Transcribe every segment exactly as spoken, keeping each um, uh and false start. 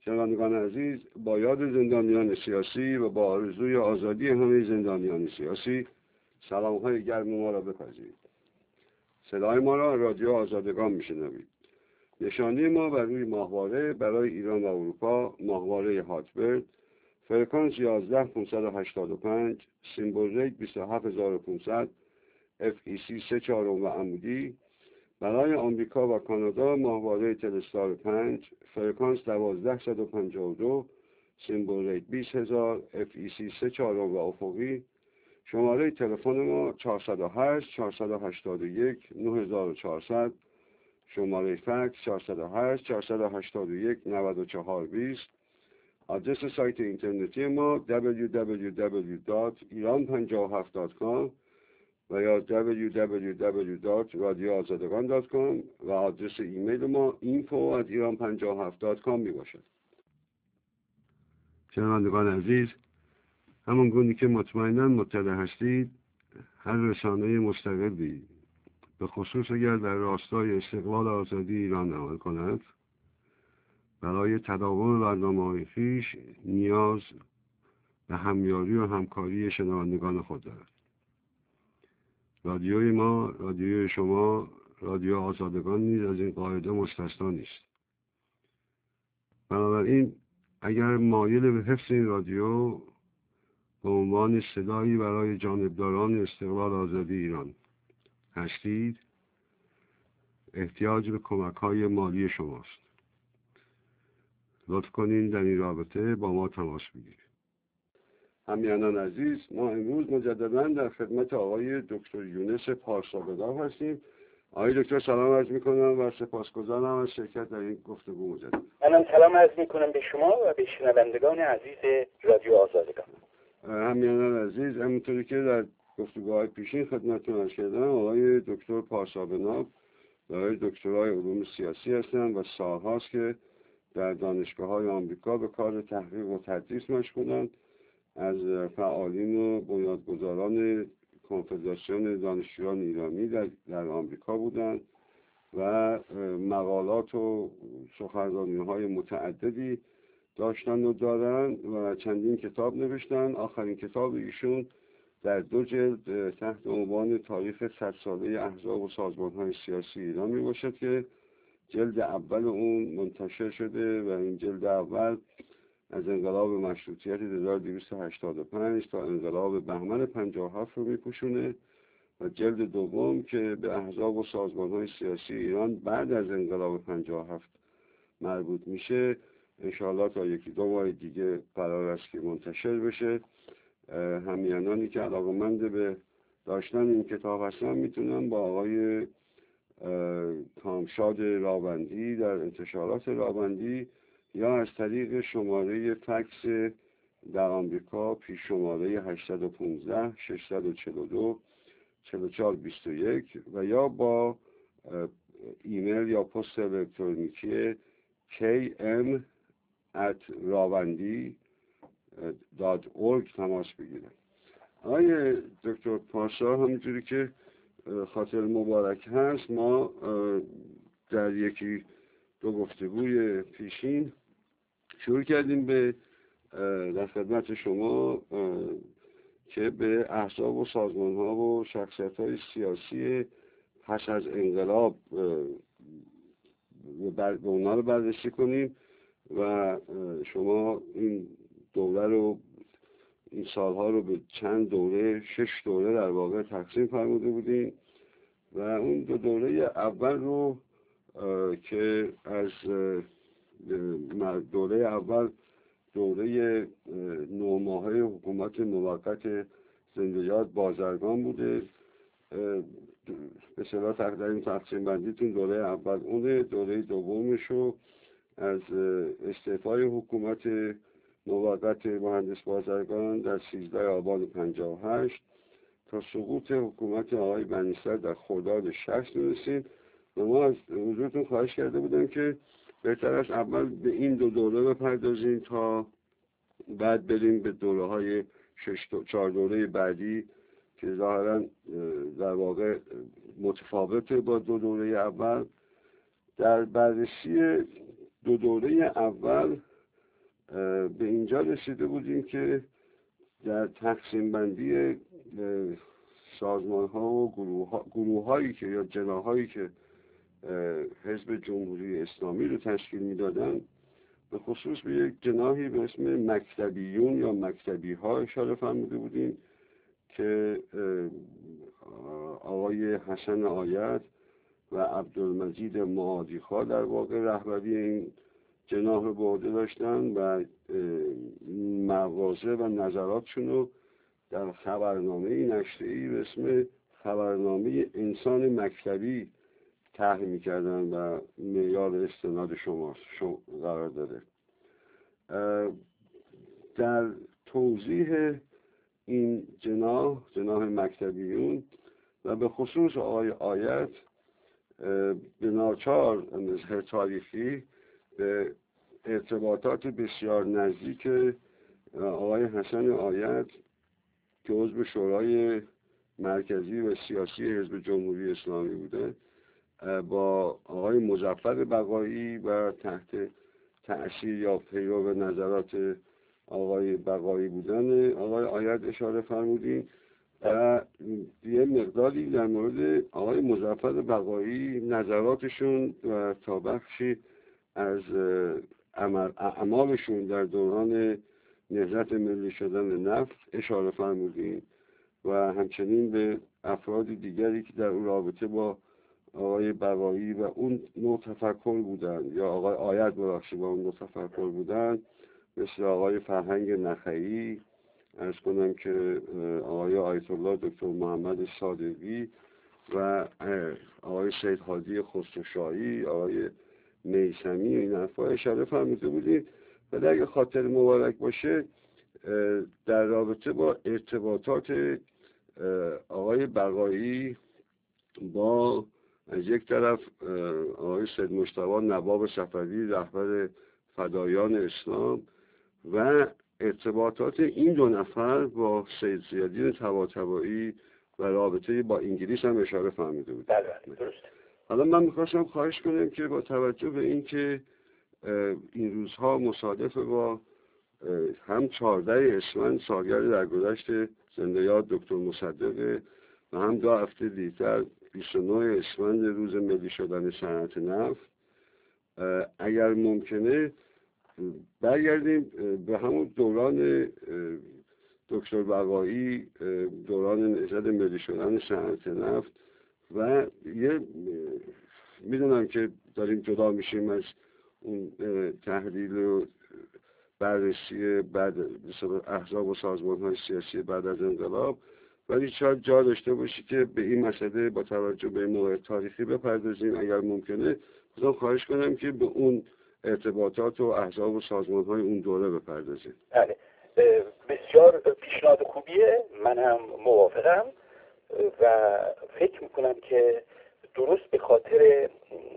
شنوندگان عزیز، با یاد زندانیان سیاسی و با آرزوی آزادی همه زندانیان سیاسی، سلام‌های گرم ما را بپذیرید. صدای ما را رادیو آزادگان میشنوید. نشانی ما بر روی ماهواره برای ایران و اروپا ماهواره هاتبرد، فرکانس یازده پانصد و هشتاد و پنج، سیمبل ریت بیست و هفت هزار و پانصد، اف ای سی سه چهارم و عمودی. برای آمریکا و کانادا ماهواره تلستار پنج، فرکانس دوازده صد و پنجاه و دو، سیمبل ریت بیست هزار، اف ای سی سه چهارم و افقی. شماره تلفن ما چهارصد و هشت چهارصد و هشتاد و یک نه هزار و چهارصد، شماره فکس چهارصد و هشت چهارصد و هشتاد و یک نود و چهار بیست. آدرس سایت اینترنتی ما دبلیو دبلیو دبلیو دات ایران پنجاه و هفت دات کام و یا دبلیو دبلیو دبلیو دات رادیو آزادگان دات کام و آدرس ایمیل ما اینفو ات ایران پنجاه و هفت دات کام می باشد. شنوندگان عزیز، همون گونه که مطمئناً مطلع هستید، هر رسانه مستقلی به خصوص اگر در راستای استقلال آزادی ایران عمل کند، برای تداوم برنامه‌های خویش نیاز به همیاری و همکاری شنوندگان خود دارد. رادیوی ما، رادیوی شما، رادیو آزادگان نیز از این قاعده مستثنا نیست. بنابراین اگر مایل به حفظ این رادیو به عنوان صدایی برای جانبداران استقلال آزادی ایران هستید، احتیاج به کمک‌های مالی شماست. لطف کنین در این رابطه با ما تماس بگیرید. همیهنان عزیز، ما امروز مجددا در خدمت آقای دکتر یونس پارسابگاه هستیم. آقای دکتر سلام عرض میکنم و سپاسگزارم از شرکت در این گفتگو مجدد. منم سلام عرض میکنم به شما و به شنوندگان عزیز رادیو آزادگان. همیهنان عزیز، همونطوری که در گفتگوهای پیشین خدمتتون عرض کردم، آقای دکتر پارسابگاه دارای دکترای علوم سیاسی هستند و سالهاست که در دانشگاه‌های آمریکا به کار تحقیق و تدریس مشغولند. از فعالین و بنیادگذاران کنفدراسیون دانشجویان ایرانی در, در آمریکا بودند و مقالات و سخنرانی‌های متعددی داشتن و دارن و چندین کتاب نوشتن. آخرین کتاب ایشون در دو جلد تحت عنوان تاریخ صد ساله احزاب و سازمان‌های سیاسی ایران می باشد که جلد اول اون منتشر شده و این جلد اول از انقلاب مشروطیت هزار و دویست و هشتاد و پنج تا انقلاب بهمن پنجاه و هفت رو میپوشونه و جلد دوم که به احزاب و سازمان‌های سیاسی ایران بعد از انقلاب پنجاه و هفت مربوط میشه، انشاءالله تا یکی دو ماه دیگه قرار است که منتشر بشه. همیهنانی که علاقه‌مند به داشتن این کتاب هستن میتونن با آقای کامشاد راوندی در انتشارات راوندی یا از طریق شماره فکس در آمریکا پیش شماره هشت یک پنج شش چهار دو چهار چهار بیست و یک و یا با ایمیل یا پست الکترونیکی کی ام ات راوندی دات اورگ تماس بگیرن. آقای دکتر پارسا، همینجوری که خاطر مبارک هست، ما در یکی دو گفتگوی پیشین شروع کردیم به در خدمت شما که به احزاب و سازمان ها و شخصیت های سیاسی پس از انقلاب به اونا رو بررسی کنیم و شما این دوره رو این سالها رو به چند دوره، شش دوره در واقع تقسیم فرموده بودیم و اون دو دوره اول رو که از دوره اول دوره نه ماهه حکومت موقت زنده‌یاد بازرگان بوده، به اصطلاح تقدیم تقسیم بندیتون دوره اول اونه. دوره دومشو از استعفای حکومت موقت مهندس بازرگان در سیزده آبان پنجاه و هشت تا سقوط حکومت آقای بنی‌صدر در خرداد شصت می‌رسیم و ما از حضورتون خواهش کرده بودیم که بهتر است اول به این دو دوره بپردازیم تا بعد بریم به دوره های شش چهار دوره بعدی که ظاهرا در واقع متفاوته با دو دوره اول. در بررسی دو دوره اول به اینجا رسیده بودیم که در تقسیم بندی سازمان ها و گروه هایی که یا جناح هایی که حزب جمهوری اسلامی رو تشکیل میدادن، به خصوص به یک جناحی به اسم مکتبیون یا مکتبی ها اشاره فرموده بودیم که آقای حسن آیت و عبدالمجید معادیخا در واقع رهبری این جناح رو به عهده داشتن و مواضع و نظراتشون رو در خبرنامه نشریه‌ای به اسم خبرنامه انسان مکتبی طرح می‌کردن و معیار استناد شما قرار داده. در توضیح این جناح جناح مکتبیون و به خصوص آقای آیت به ناچار نظر تاریخی به ارتباطات بسیار نزدیک آقای حسن آیت که عضو شورای مرکزی و سیاسی حزب جمهوری اسلامی بوده با آقای مظفر بقایی و تحت تأثیر یا پیرو نظرات آقای بقایی بودن آقای آیت اشاره فرمودیم و یه مقداری در مورد آقای مظفر بقایی نظراتشون و تا بخشی از اعمالشون در دوران نهضت ملی شدن نفت اشاره فرمودیم و همچنین به افراد دیگری که در اون رابطه با آقای بقایی و اون نوع تفکر بودن یا آقای آیت براخشی با اون نوع تفکر بودن، مثل آقای فرهنگ نخعی، عرض کنم که آقای آیت الله دکتر محمد صادقی و آقای سید هادی خسروشاهی، آقای میثمی و این حرفا اشاره فرموده بودید. ولی اگه خاطر مبارک باشه در رابطه با ارتباطات آقای بقایی با از یک طرف آقای سید مجتبی نواب صفوی رهبر فدایان اسلام و ارتباطات این دو نفر با سید زیادین طباطبایی و رابطه با انگلیس هم اشاره فرموده بود. بله درست. حالا من میخواستم خواهش کنم که با توجه به این که این روزها مصادف با هم چهارده اسفند سالگرد درگذشت زنده یاد دکتر مصدق و هم دو هفته دیرتر بیست و نه اسفند روز ملی شدن صنعت نفت، اگر ممکنه برگردیم به همون دوران دکتر بقایی، دوران نهضت ملی شدن صنعت نفت و یه میدونم که داریم جدا میشیم از اون تحلیل و بررسی بعد احزاب و سازمان های سیاسی بعد از انقلاب، ولی شاید جا داشته باشی که به این مسئله با توجه به موضوع تاریخی بپردازیم اگر ممکنه. بازم خواهش کنم که به اون ارتباطات و احزاب و سازمان های اون دوره بپردازیم. بله بسیار پیشنهاد خوبیه، من هم موافقم و فکر میکنم که درست به خاطر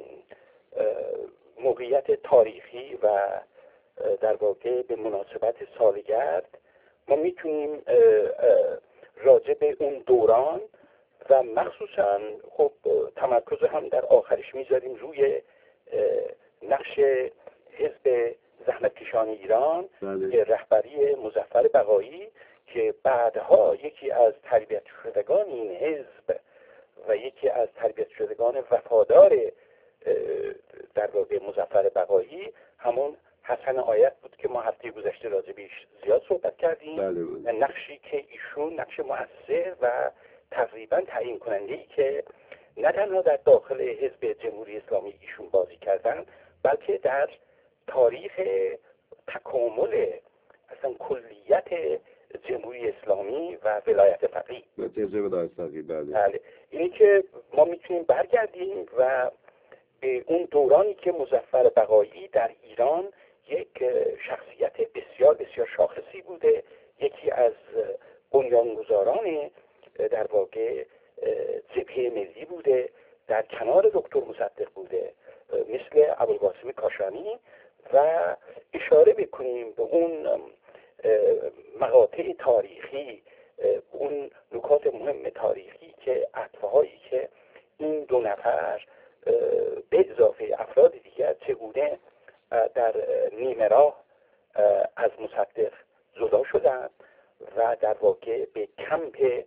موقعیت تاریخی و در واقع به مناسبت سالگرد ما میتونیم راجع به اون دوران و مخصوصا خب تمرکز هم در آخرش میذاریم روی نقش حزب زحمتکشان ایران که رهبری مظفر بقایی که بعدها یکی از تربیت شدگان این حزب و یکی از تربیت شدگان وفادار در واقع مظفر بقایی همون حسن آیت بود که ما هفته گذشته راجع بهش زیاد صحبت کردیم. بله بله. نقشی که ایشون نقش مؤثر و تقریبا تعیین کننده ای که نه تنها در داخل حزب جمهوری اسلامی ایشون بازی کردن، بلکه در تاریخ تکامل اصلا کلیت جمهوری اسلامی و ولایت فقیه. ولایت فقیه بله. بله. اینی که ما میتونیم برگردیم و به اون دورانی که مظفر بقایی در ایران یک شخصیت بسیار بسیار شاخصی بوده، یکی از بنیانگذاران در واقع جبهه ملی بوده، در کنار دکتر مصدق بوده مثل ابوالقاسم کاشانی و اشاره بکنیم به اون مقاطع تاریخی، اون نکات مهم تاریخی که عطفهایی که این دو نفر به اضافه افراد دیگر چگونه در نیمه راه از مصدق جدا شدن و در واقع به کمپ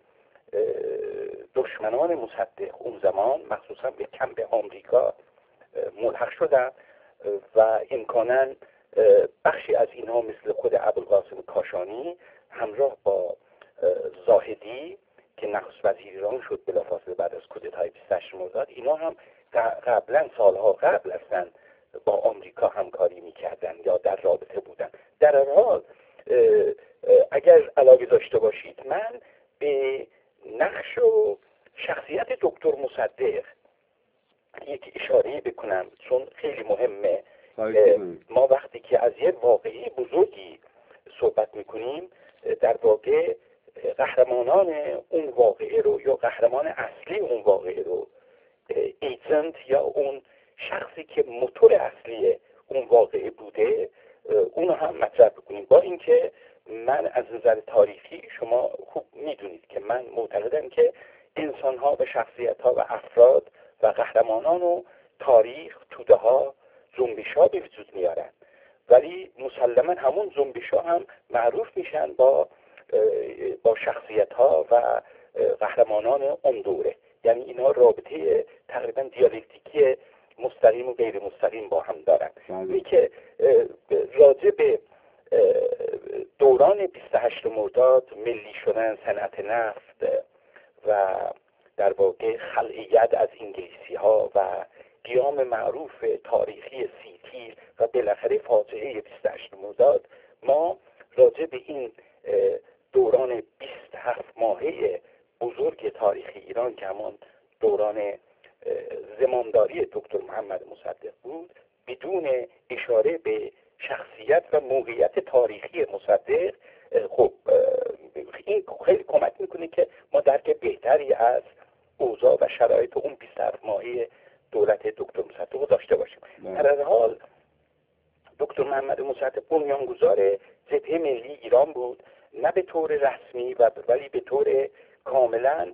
دشمنان مصدق اون زمان، مخصوصا به کمپ آمریکا ملحق شدن و امکاناً بخشی از اینها مثل خود ابوالقاسم کاشانی همراه با زاهدی که نخست وزیر ایران شد بلافاصله بعد از کودتای بیست و هشت مرداد، اینا هم قبلا سالها قبل اصلا با آمریکا همکاری میکردن یا در رابطه بودن. در هر حال اگر علاقه داشته باشید من به نقش و شخصیت دکتر مصدق یک اشاره بکنم چون خیلی مهمه. ما وقتی که از یک واقعی بزرگی صحبت میکنیم در واقع قهرمانان اون واقعه رو یا قهرمان اصلی اون واقعه رو، ایجنت یا اون شخصی که موتور اصلی اون واقعه بوده، اونو هم مطرح بکنیم. با اینکه من از نظر تاریخی شما خوب میدونید که من معتقدم که انسان‌ها و شخصیت‌ها و افراد و قهرمانان و تاریخ توده ها جنبش ها به وجود میارن، ولی مسلما همون جنبش ها هم معروف میشن با با شخصیت ها و قهرمانان اون دوره. یعنی اینها رابطه تقریبا دیالکتیکی مستقیم و غیر مستقیم با هم دارن. اینی که راجع به دوران بیست و هشت مرداد، ملی شدن صنعت نفت و در واقع خلعیت از انگلیسی ها و قیام معروف تاریخی سی تیر و بالاخره فاجعه بیست و هشت مرداد، ما راجع به این دوران بیست و هفت ماهه بزرگ تاریخ ایران که همون دوران زمامداری دکتر محمد مصدق بود، بدون اشاره به شخصیت و موقعیت تاریخی مصدق، خب این خیلی کمک میکنه که ما درک بهتری از اوضاع و شرایط اون بیست و هفت ماهه دولت دکتر مصدق رو داشته باشیم. در هر حال دکتر محمد مصدق بنیانگذار جبهه ملی ایران بود، نه به طور رسمی و ولی به طور کاملا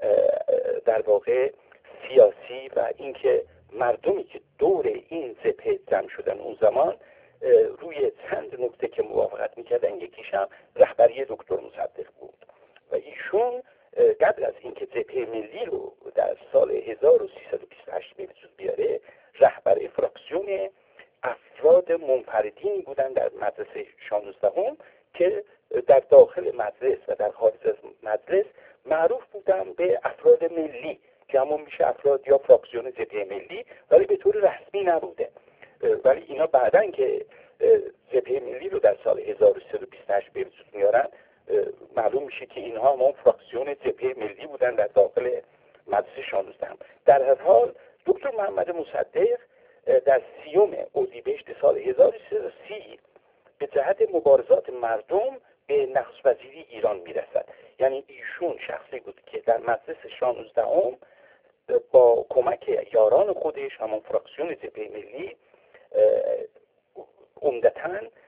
در واقع سیاسی، و اینکه مردمی که دور این جبهه جمع شدن اون زمان روی چند نکته که موافقت میکردن، یکیش هم رهبری دکتر مصدق بود و ایشون قبل از اینکه جبهه ملی رو در سال هزار و سیصد و بیست و هشت به وجود بیاره، رهبر فراکسیون افراد منفردینی بودن در مجلس شانزدهم که در داخل مجلس و در خارج از مجلس معروف بودن به افراد ملی که همون میشه افراد یا فراکسیون جبهه ملی، ولی به طور رسمی نبوده. ولی اینا بعدن که جبهه ملی رو در سال هزار و سیصد و بیست و هشت به وجود میارن، معلوم میشه که اینها همون فراکسیون جبهه ملی بودن در داخل مجلس شانزدهم. در هر حال دکتر محمد مصدق در سیوم اردیبهشت سال هزار و سیصد و سی به جهت مبارزات مردم به نخست وزیری ایران میرسد. یعنی ایشون شخصی بود که در مجلس شانزدهم با کمک یاران خودش، همون فراکسیون جبهه ملی، عمدتاً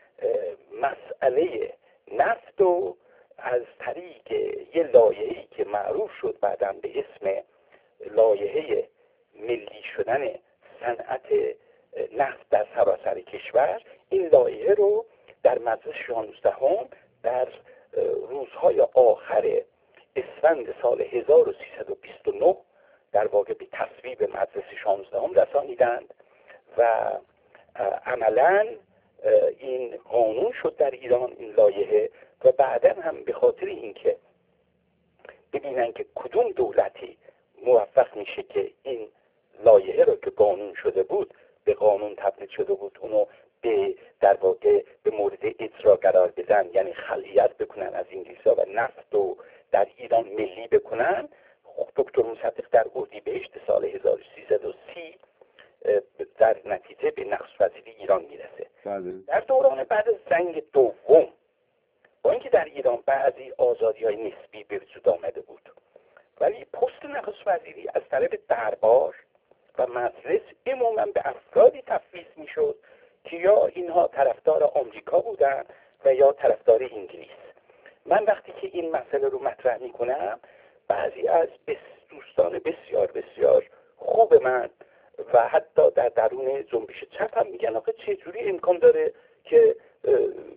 مسئله نفت و از طریق یه لایحه‌ای که معروف شد بعداً به اسم لایحه ملی شدن صنعت نفت در سراسر کشور، این لایحه رو در مجلس شانزدهم در روزهای آخر اسفند سال هزار و سیصد و بیست و نه در واقع به تصویب مجلس شانزدهم رسانیدند و عملاً این قانون شد در ایران این لایحه. و بعداً هم به خاطر اینکه ببینن که کدوم دولتی موفق میشه که این لایحه رو که قانون شده بود به قانون تبدیل شده بود اونو به در واقع به مورد اجرا قرار بدن، یعنی خلعیت بکنن از انگلیس‌ها و نفت رو در ایران ملی بکنن، دکتر مصدق در اردیبهشت سال هزار و سیصد و سی در نتیجه به نخست وزیری ایران میرسه. در دوران بعد از جنگ دوم، با اینکه در ایران بعضی آزادی‌های نسبی به وجود آمده بود، ولی پست نخست وزیری از طرف دربار و مجلس عموما به افرادی تفویض میشد که یا اینها طرفدار آمریکا بودن و یا طرفدار انگلیس. من وقتی که این مسئله رو مطرح میکنم، بعضی از دوستان بسیار بسیار خوب من و حتی در درون جنبش چپ هم میگن آخه چه جوری امکان داره که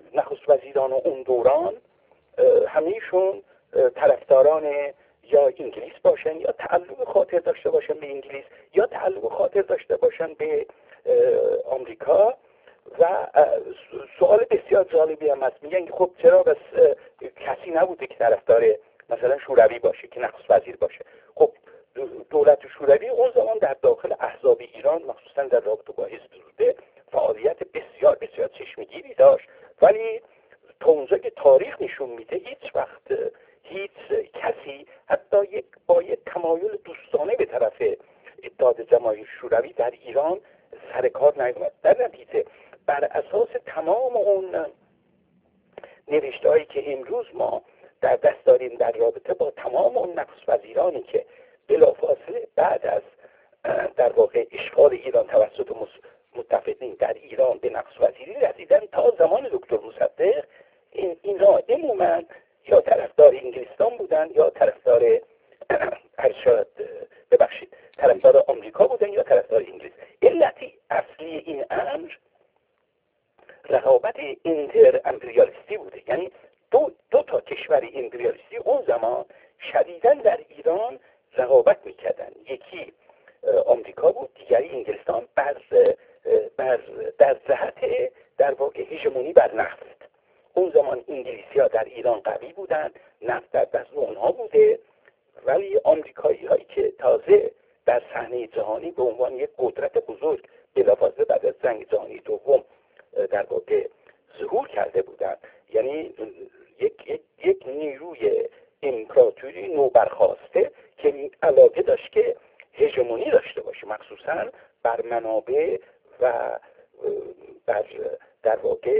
نخست وزیران اون دوران همهشون طرفداران یا انگلیس باشن یا تعلق خاطر داشته باشن به انگلیس یا تعلق خاطر داشته باشن به آمریکا. و سوال بسیار جالبی هم هست، میگن خب چرا بس کسی نبوده که طرفدار مثلا شوروی باشه که نخست وزیر باشه؟ خب دولت شوروی اون زمان در داخل احزاب ایران مخصوصا در رابطه با حزب توده فعالیت بسیار بسیار چشمگیری داشت، ولی تا اونجا که تاریخ نشون میده هیچ وقت هیچ کسی حتی یک با یک تمایل دوستانه به طرف اتحاد جماهیر شوروی در ایران سر کار نیامد. در نتیجه بر اساس تمام اون نوشته هایی که امروز ما در دست داریم در رابطه با تمام اون نخست وزیرانی که بلافاصله بعد از در واقع اشغال ایران توسط متفقین در ایران به نخست وزیری رسیدن تا زمان دکتر مصدق، این اینا عموما یا طرفدار انگلستان بودن یا طرفدار ارشاد ببخشید طرفدار آمریکا بودن یا طرفدار انگلیس. علتی اصلی این امر رقابت اینتر امپریالیستی بوده، یعنی دو, دو تا کشور امپریالیستی اون زمان شدیداً در ایران رقابت میکردن، یکی آمریکا بود دیگری انگلستان، بر, بر در جهت در واقع هژمونی بر نفت. اون زمان انگلیسی ها در ایران قوی بودن، نفت در دست اونها بوده، ولی آمریکایی هایی که تازه در صحنه جهانی به عنوان یک قدرت بزرگ بلافاصله بعد از جنگ جهانی دوم در واقع ظهور کرده بودند، یعنی یک, یک, یک نیروی امپراتوری نوبرخاسته که علاقه داشت که هژمونی داشته باشه مخصوصا بر منابع و بر در واقع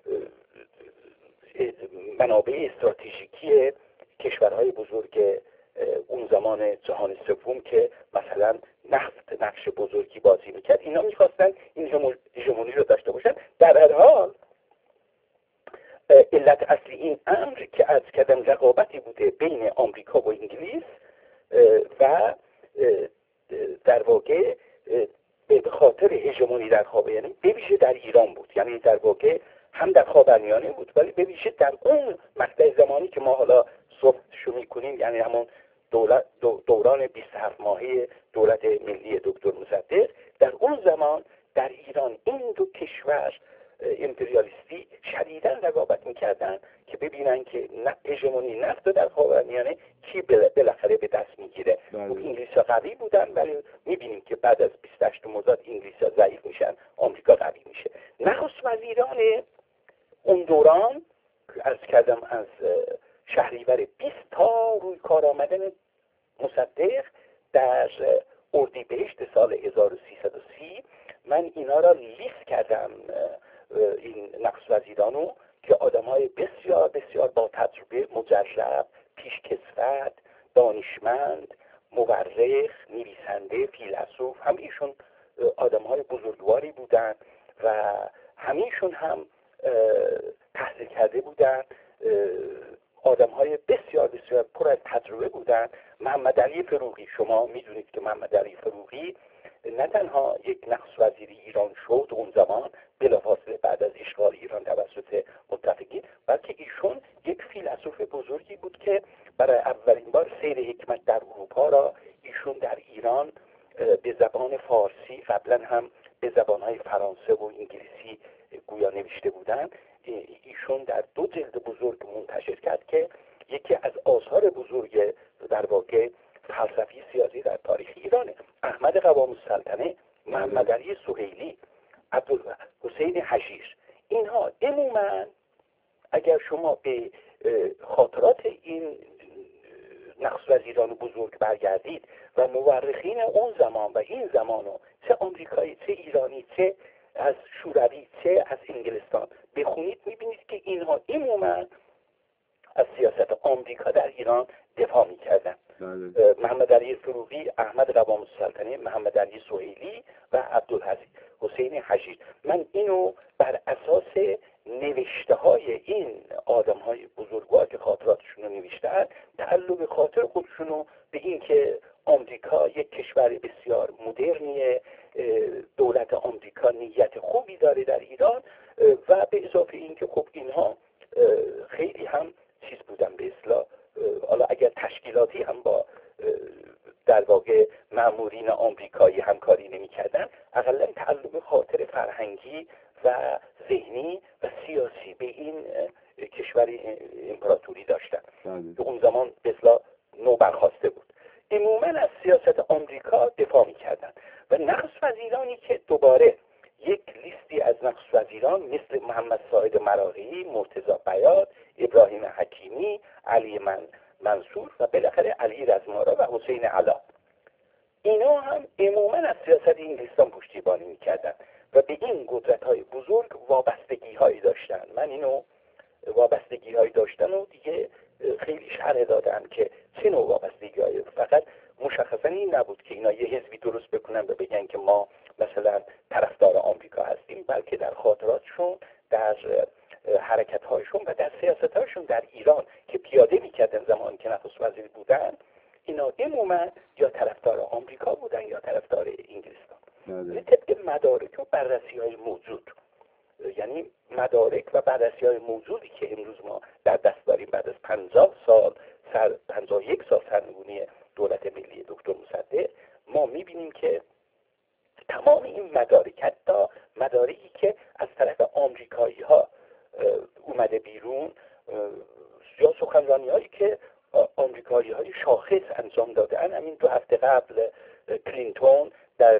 منابع استراتژیکی کشورهای بزرگ اون زمان جهان سوم که مثلا نفت نقش بزرگی بازی میکرد، اینا میخواستن این هژمونی رو داشته باشن. در هر حال علت اصلی این امر که از کردم رقابتی بوده بین آمریکا و انگلیس و در واقع به خاطر هژمونی در خاورمیانه به ویژه در ایران بود، یعنی در واقع هم در خاورمیانه بود ولی به ویژه در اون مقطع زمانی که ما حالا صحبتشو میکنیم، یعنی همون دولت دوران بیست و هفت ماهه دولت ملی دکتر مصدق، در اون زمان در ایران این دو کشور امپریالیستی شدیداً رقابت میکردن که ببینن که هژمونی نفت در خاورمیانه کی بالاخره به دست میگیره. انگلیس‌ها قوی بودن ولی میبینیم که بعد از بیست و هشت مرداد انگلیس‌ها ضعیف میشن، آمریکا قوی میشه. نخست وزیران اون دوران از کردم از شهریور بیست تا روی کار آمدن مصدق در اردیبهشت سال هزار و سیصد و سی من اینا را لیست کردم، این نخست وزیرانو که آدم‌های بسیار بسیار با تجربه، مجرب، پیشکسوت، دانشمند، مورخ، نویسنده، فیلسوف، همه‌شون آدم‌های بزرگواری بودند و همه‌شون هم تحصیل کرده بودند، آدم‌های بسیار بسیار پر از تجربه بودند. محمد علی فروغی، شما میدونید که محمد علی فروغی نه تنها یک نخست وزیری ایران شد اون زمان بلافاصله بعد از اشغال ایران توسط متفقین، بلکه ایشون یک فیلسوف بزرگی بود که برای اولین بار سیر حکمت در اروپا را ایشون در ایران به زبان فارسی، قبلا هم به زبانهای فرانسه و انگلیسی گویا نوشته بودند، ایشون در دو جلد بزرگ منتشر کرد که یکی از آثار بزرگ در واقع فلسفی سیاسی در تاریخ ایرانه. احمد قوام السلطنه، محمد علی سهیلی، عبدالحسین حشیر، اینها عموما اگر شما به خاطرات این نخست وزیران بزرگ برگردید و مورخین اون زمان و این زمانو چه آمریکایی چه ایرانی چه از شوروی چه از انگلستان بخونید، میبینید که اینها عموما از سیاست آمریکا در ایران دفاع میکردن. محمد علی فروغی، احمد قوام السلطنه، محمد علی سهیلی و عبدالحسین حشیر. من اینو بر اساس نوشته های این آدم های بزرگوار که خاطراتشون رو نوشتن، تعلق خاطر خودشون رو به این که آمریکا یک کشور بسیار مدرنیه، دولت آمریکا نیت خوبی داره در ایران، و به اضافه این که خب اینها خیلی هم چیز بودن به اصطلاح، حالا اگر تشکیلاتی هم با در واقع مامورین آمریکایی همکاری نمی‌کردن، اقلا تعلق خاطر فرهنگی و ذهنی و سیاسی به این کشور امپراتوری داشتن که اون زمان به اصطلاح نو برخواسته بود. عموما از سیاست آمریکا دفاع می‌کردن و نخست وزیرانی که دوباره یک لیستی از نخست وزیران مثل محمد ساعد مراغی، مرتضی بیات، ابراهیم حکیمی، علی من منصور و بالاخره علی رزمارا و حسین علا، اینا هم عموما از سیاست انگلستان پشتیبانی میکردن و به این قدرت‌های بزرگ وابستگی‌هایی داشتن. من اینو وابستگی‌هایی داشتن و دیگه خیلی شرح دادم که چه نوع وابستگی‌هایی، فقط مشخصا این نبود که اینا یه حزبی درست بکنن و بگن که ما مثلا طرفدار آمریکا هستیم، بلکه در خاطراتشون، در حرکت‌هایشون و در سیاست‌هایشون در ایران که پیاده می‌کردن زمانی که نخست وزیر بودن، اینا عموما یا طرفدار آمریکا بودن یا طرفدار انگلستان. بله. طبق مدارک و بررسی‌های موجود، یعنی مدارک و بررسی‌های موجودی که امروز ما در دست داریم بعد از پنجاه سال سر پنجاه و یک سال سرنگونی دولت ملی دکتر مصدق، ما می‌بینیم که تمام این مدارک، حتی مدارکی که از طرف آمریکایی‌ها اومده بیرون یا سخنرانی‌هایی که آمریکایی‌های شاخص انجام دادن، همین دو هفته قبل کلینتون در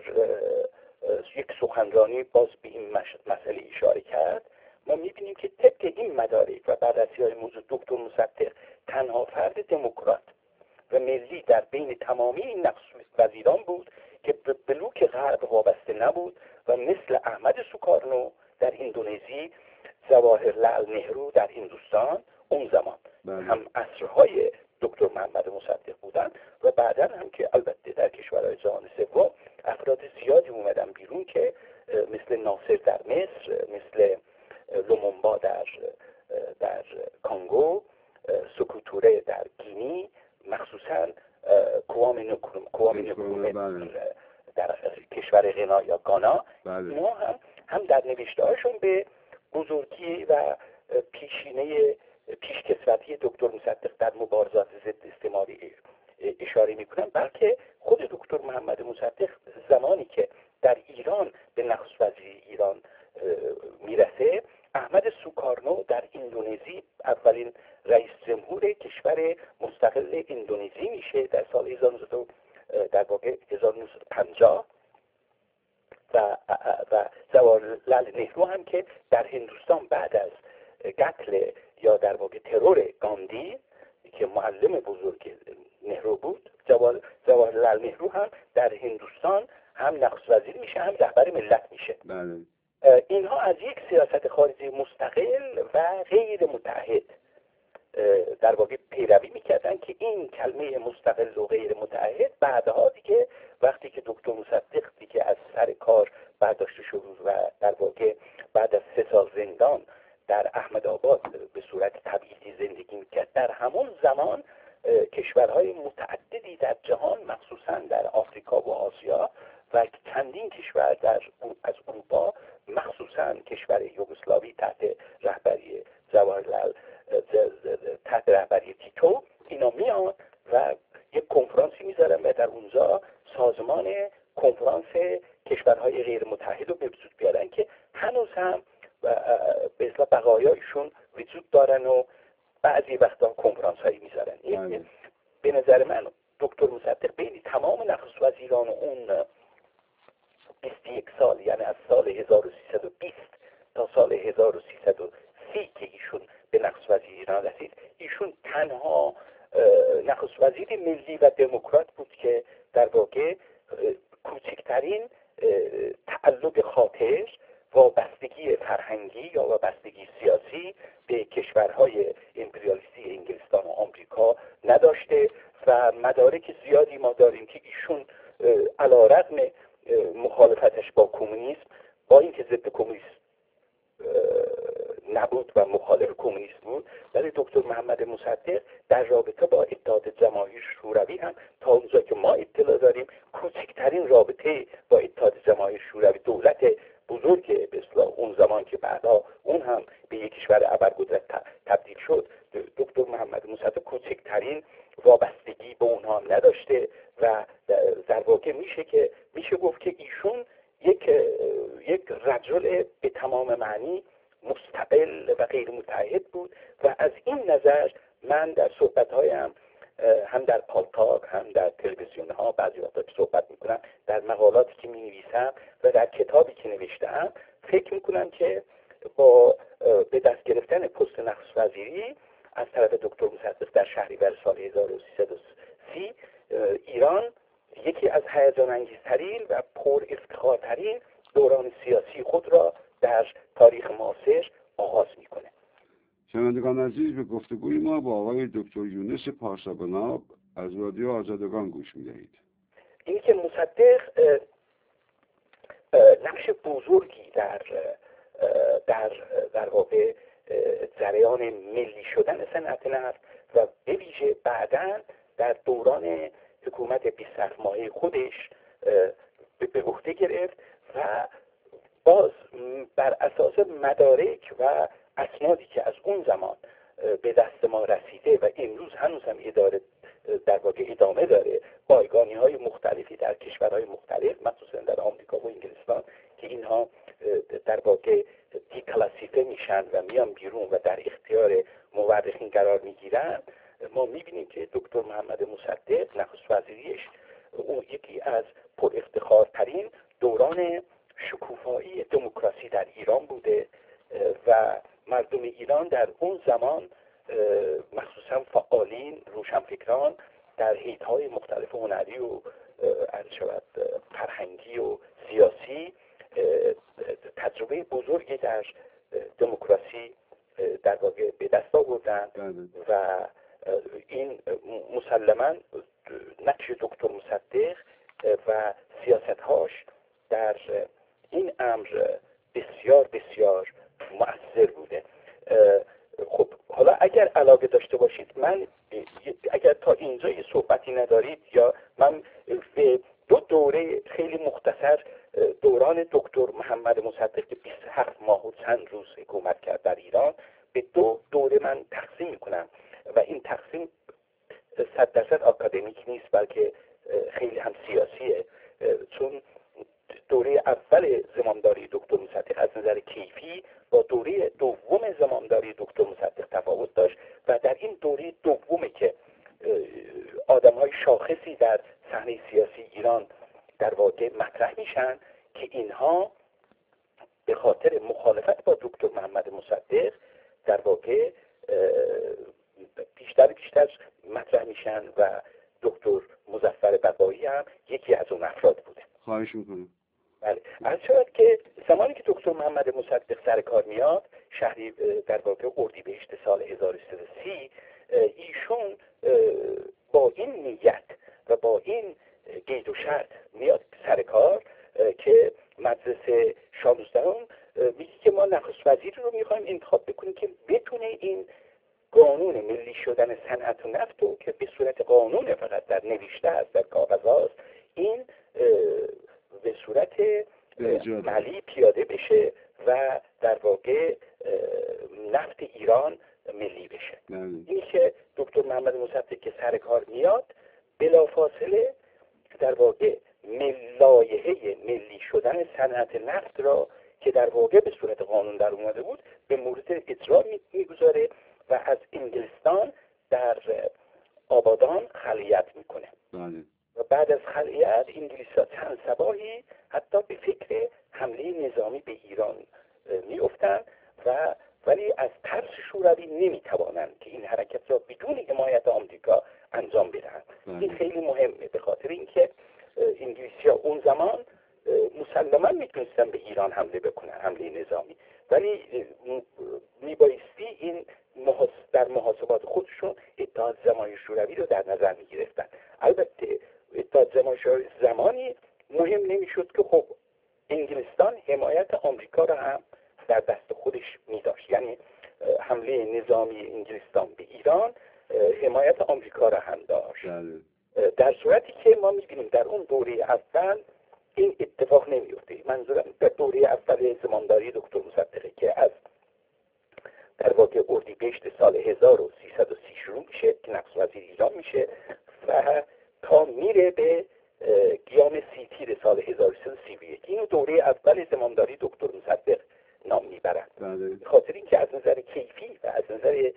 یک سخنرانی باز به این مسئله اشاره کرد، ما می‌بینیم که طبق این مدارک و بررسی‌های موجود دکتر مصدق تنها فرد دموکرات و ملی در بین تمامی این نخست وزیران بود که به بلوک غرب وابسته نبود و مثل احمد سوکارنو در اندونزی، جواهرلال نهرو در هندوستان اون زمان بله. هم عصرهای دکتر محمد مصدق بودن و بعدا هم که البته در کشورهای جهان سوم افراد زیادی اومدن بیرون که مثل ناصر در مصر، مثل لومومبا در در کانگو، سکوتوره در گینی، مخصوصا کوامه نکرومه در کشور غنا یا گانا، اینا هم هم در نوشته‌هاشون به بزرگی و پیشینه پیشکسوتی دکتر مصدق در مبارزات ضد استعماری اشاره میکنن، بلکه خود دکتر محمد مصدق زمانی که در ایران به نخست وزیر ایران میرسه، احمد سوکارنو در اندونزی اولین رئیس جمهور کشور مستقل اندونزی میشه در سال هزار و نهصد در واقع هزار و نهصد و پنجاه و و جواهرلال نهرو هم که در هندوستان بعد از قتل یا در واقع ترور گاندی که معلم بزرگ نهرو بود، جواهرلال نهرو هم در هندوستان هم نخست وزیر میشه هم رهبر ملت میشه. بله. اینها از یک سیاست خارجی مستقل و غیر متحد در واقع پیروی میکردن که این کلمه مستقل و غیر متحد بعدها دیگه وقتی که دکتر مصدق دیگه از سر کار برداشته شد و در واقع بعد از سه سال زندان در احمدآباد به صورت تبعیدی زندگی میکرد، در همون زمان کشورهای متعددی در جهان مخصوصا در آفریقا و آسیا و چندین کشور در از اروپا مخصوصا کشور یوگسلاوی تحت رهبری جواهرلال تحت رهبری تیتو اینا میان و یک کنفرانسی میذارن و در اونجا سازمان کنفرانس کشورهای غیر متحد رو به وجود بیارن که هنوز هم به اصطلاح بقایایشون وجود دارن و بعضی وقتا کنفرانس هایی میذارن. این به نظر من دکتر مصدق بین تمام نخست وزیران اون بیست و یک سال، یعنی از سال هزار و سیصد و بیست تا سال هزار و سیصد و سی که ایشون به نخست وزیر ایران رسید، ایشون تنها نخست وزیر ملی و دموکرات بود که در واقع کوچکترین تعلق خاطر، وابستگی فرهنگی یا وابستگی سیاسی به کشورهای امپریالیستی انگلستان و آمریکا نداشته و مدارک زیادی ما داریم که ایشون علیرغم مخالفتش با کمونیسم، با اینکه ضد کمونیسم نبود و مخالف کمونیسم بود، ولی دکتر محمد مصدق در رابطه با اتحاد جماهیر شوروی هم تا اونجا که ما اطلاع داریم کوچکترین رابطه با اتحاد جماهیر شوروی، دولت بزرگ به اصطلاح اون زمان که بعدا اون هم به یک کشور ابرقدرت تبدیل شد، دکتر محمد مصدق کوچکترین وابستگی به اونها نداشته و در واقع میشه که میشه گفت که ایشون یک یک رجل به تمام معنی مستقل و غیر متحد بود و از این نظر من در صحبت‌هایم هم در پالتاک هم در تلویزیون ها بعضی وقتا که صحبت میکنم، در مقالاتی که می نویسم و در کتابی که نوشتم، فکر میکنم که با به دست گرفتن پست نخست وزیری از طرف دکتر مصدق در شهریور سال هزار و سیصد و سی ایران یکی از هیجان انگیزترین و پر افتخارترین دوران سیاسی خود را در تاریخ معاصر آغاز میکنه. شنوندگان عزیز، به گفتگوی ما با آقای دکتر یونس پارسابناب از رادیو آزادگان گوش می‌دهید. این که مصدق نقش بزرگی در در در واقع جریان ملی شدن صنعت نفت و به ویژه بعداً در دوران حکومت بیست ماهه خودش به عهده گرفت و باز بر اساس مدارک و اسنادی که از اون زمان به دست ما رسیده و امروز هنوز هم اداره در واقع ادامه داره، بایگانی های مختلفی در کشورهای مختلف مخصوصا در آمریکا و انگلستان که اینها در واقع دیکلاسیفه میشن و میان بیرون و در اختیار مورخین قرار میگیرن، ما میبینیم که دکتر محمد مصدق نخست وزیریش اون یکی از پر افتخارترین دوران شکوفایی دموکراسی در ایران بوده و مردم ایران در اون زمان مخصوصا فعالین روشنفکران در حیط‌های مختلف هنری و عرض شود فرهنگی و سیاسی تجربه بزرگی در دموکراسی در واقع به دست آوردند و این مسلماً نقش دکتر مصدق و سیاست‌هاش در این امر بسیار بسیار مؤثر بوده. خب حالا اگر علاقه داشته باشید، من اگر تا اینجا یه صحبتی ندارید یا من به دو دوره خیلی مختصر دوران دکتر محمد مصدق که بیست و هفت ماه و چند روز حکومت کرد در ایران به دو دوره من تقسیم میکنم و این تقسیم صد درصد آکادمیک نیست بلکه خیلی هم سیاسیه، چون دوره اول زمامداری دکتر مصدق از نظر کیفی با دوره دوم زمامداری دکتر مصدق تفاوت داشت و در این دوره دومی که آدم‌های شاخصی در صحنه سیاسی ایران در واقع مطرح میشن که اینها به خاطر مخالفت با دکتر محمد مصدق در واقع بیشتر بیشتر مطرح میشن و دکتر مظفر بقایی هم یکی از اون افراد بوده. خواهش میکنم. بله، از شاید که زمانی که دکتر محمد مصدق سر کار میاد شهری در واقع اردیبهشت سال هزار و سیصد و سی، ایشون با این نیت و با این قید و شرط میاد سر کار که مجلس شانزدهم میگه که ما نخست وزیر رو میخوایم انتخاب بکنیم که بتونه این قانون ملی شدن صنعت و نفت رو که به صورت قانون فقط در نوشته است در کاغذ هاست، این به صورت عملی پیاده بشه و در واقع نفت ایران ملی بشه. این که دکتر محمد مصدق که سر کار میاد بلافاصله در واقع لایحه ملی شدن صنعت نفت را که در واقع به صورت قانون در اومده بود به مورد اجرا میگذاره و از انگلستان در آبادان خلایت میکنه. و بعد از خلایت انگلیس‌ها چند صباحی حتی به فکر حمله نظامی به ایران میافتند و ولی از ترس شوروی نمیتوانند که این حرکت را بدون حمایت آمریکا انجام بدهند. این خیلی مهمه به خاطر اینکه انگلیسی‌ها اون زمان مسلماً میتونستن به ایران حمله بکنن، حمله نظامی، ولی میبایستی این در محاسبات خودشون اتحاد زمانی شوروی رو در نظر میگرفتن. البته اتحاد زمانی شوروی زمانی مهم نمیشد که خب انگلستان حمایت آمریکا را هم در دست خودش میداشت، یعنی حمله نظامی انگلستان به ایران حمایت آمریکا را هم داشت. در صورتی که ما میبینیم در اون دوره اول این اتفاق نمیفته. منظورم در دوره اول زمانداری دکتر مصدقه که از در واقع اردیبهشت سال هزار و سیصد و سی شروع میشه که نقص وزیر ایران میشه و تا میره به قیام سی تیر سال هزار و سیصد و سی و یک. این دوره اول زمانداری دکتر مصدق نام میبرند. به خاطر اینکه از نظر کیفی و از نظر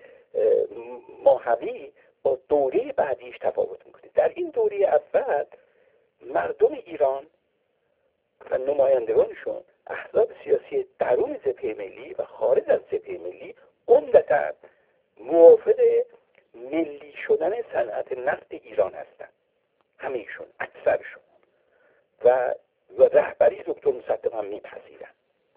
ماهوی با دوره بعدیش تفاوت میکنه. در این دوره اول مردم ایران و نمایندگانشون، احزاب سیاسی درون جبهه ملی و خارج از جبهه ملی، عمدتاً موافق ملی شدن صنعت نفت ایران هستند. همه‌شون، اکثرشون، و و رهبری دکتر مصدق هم میپذیرند.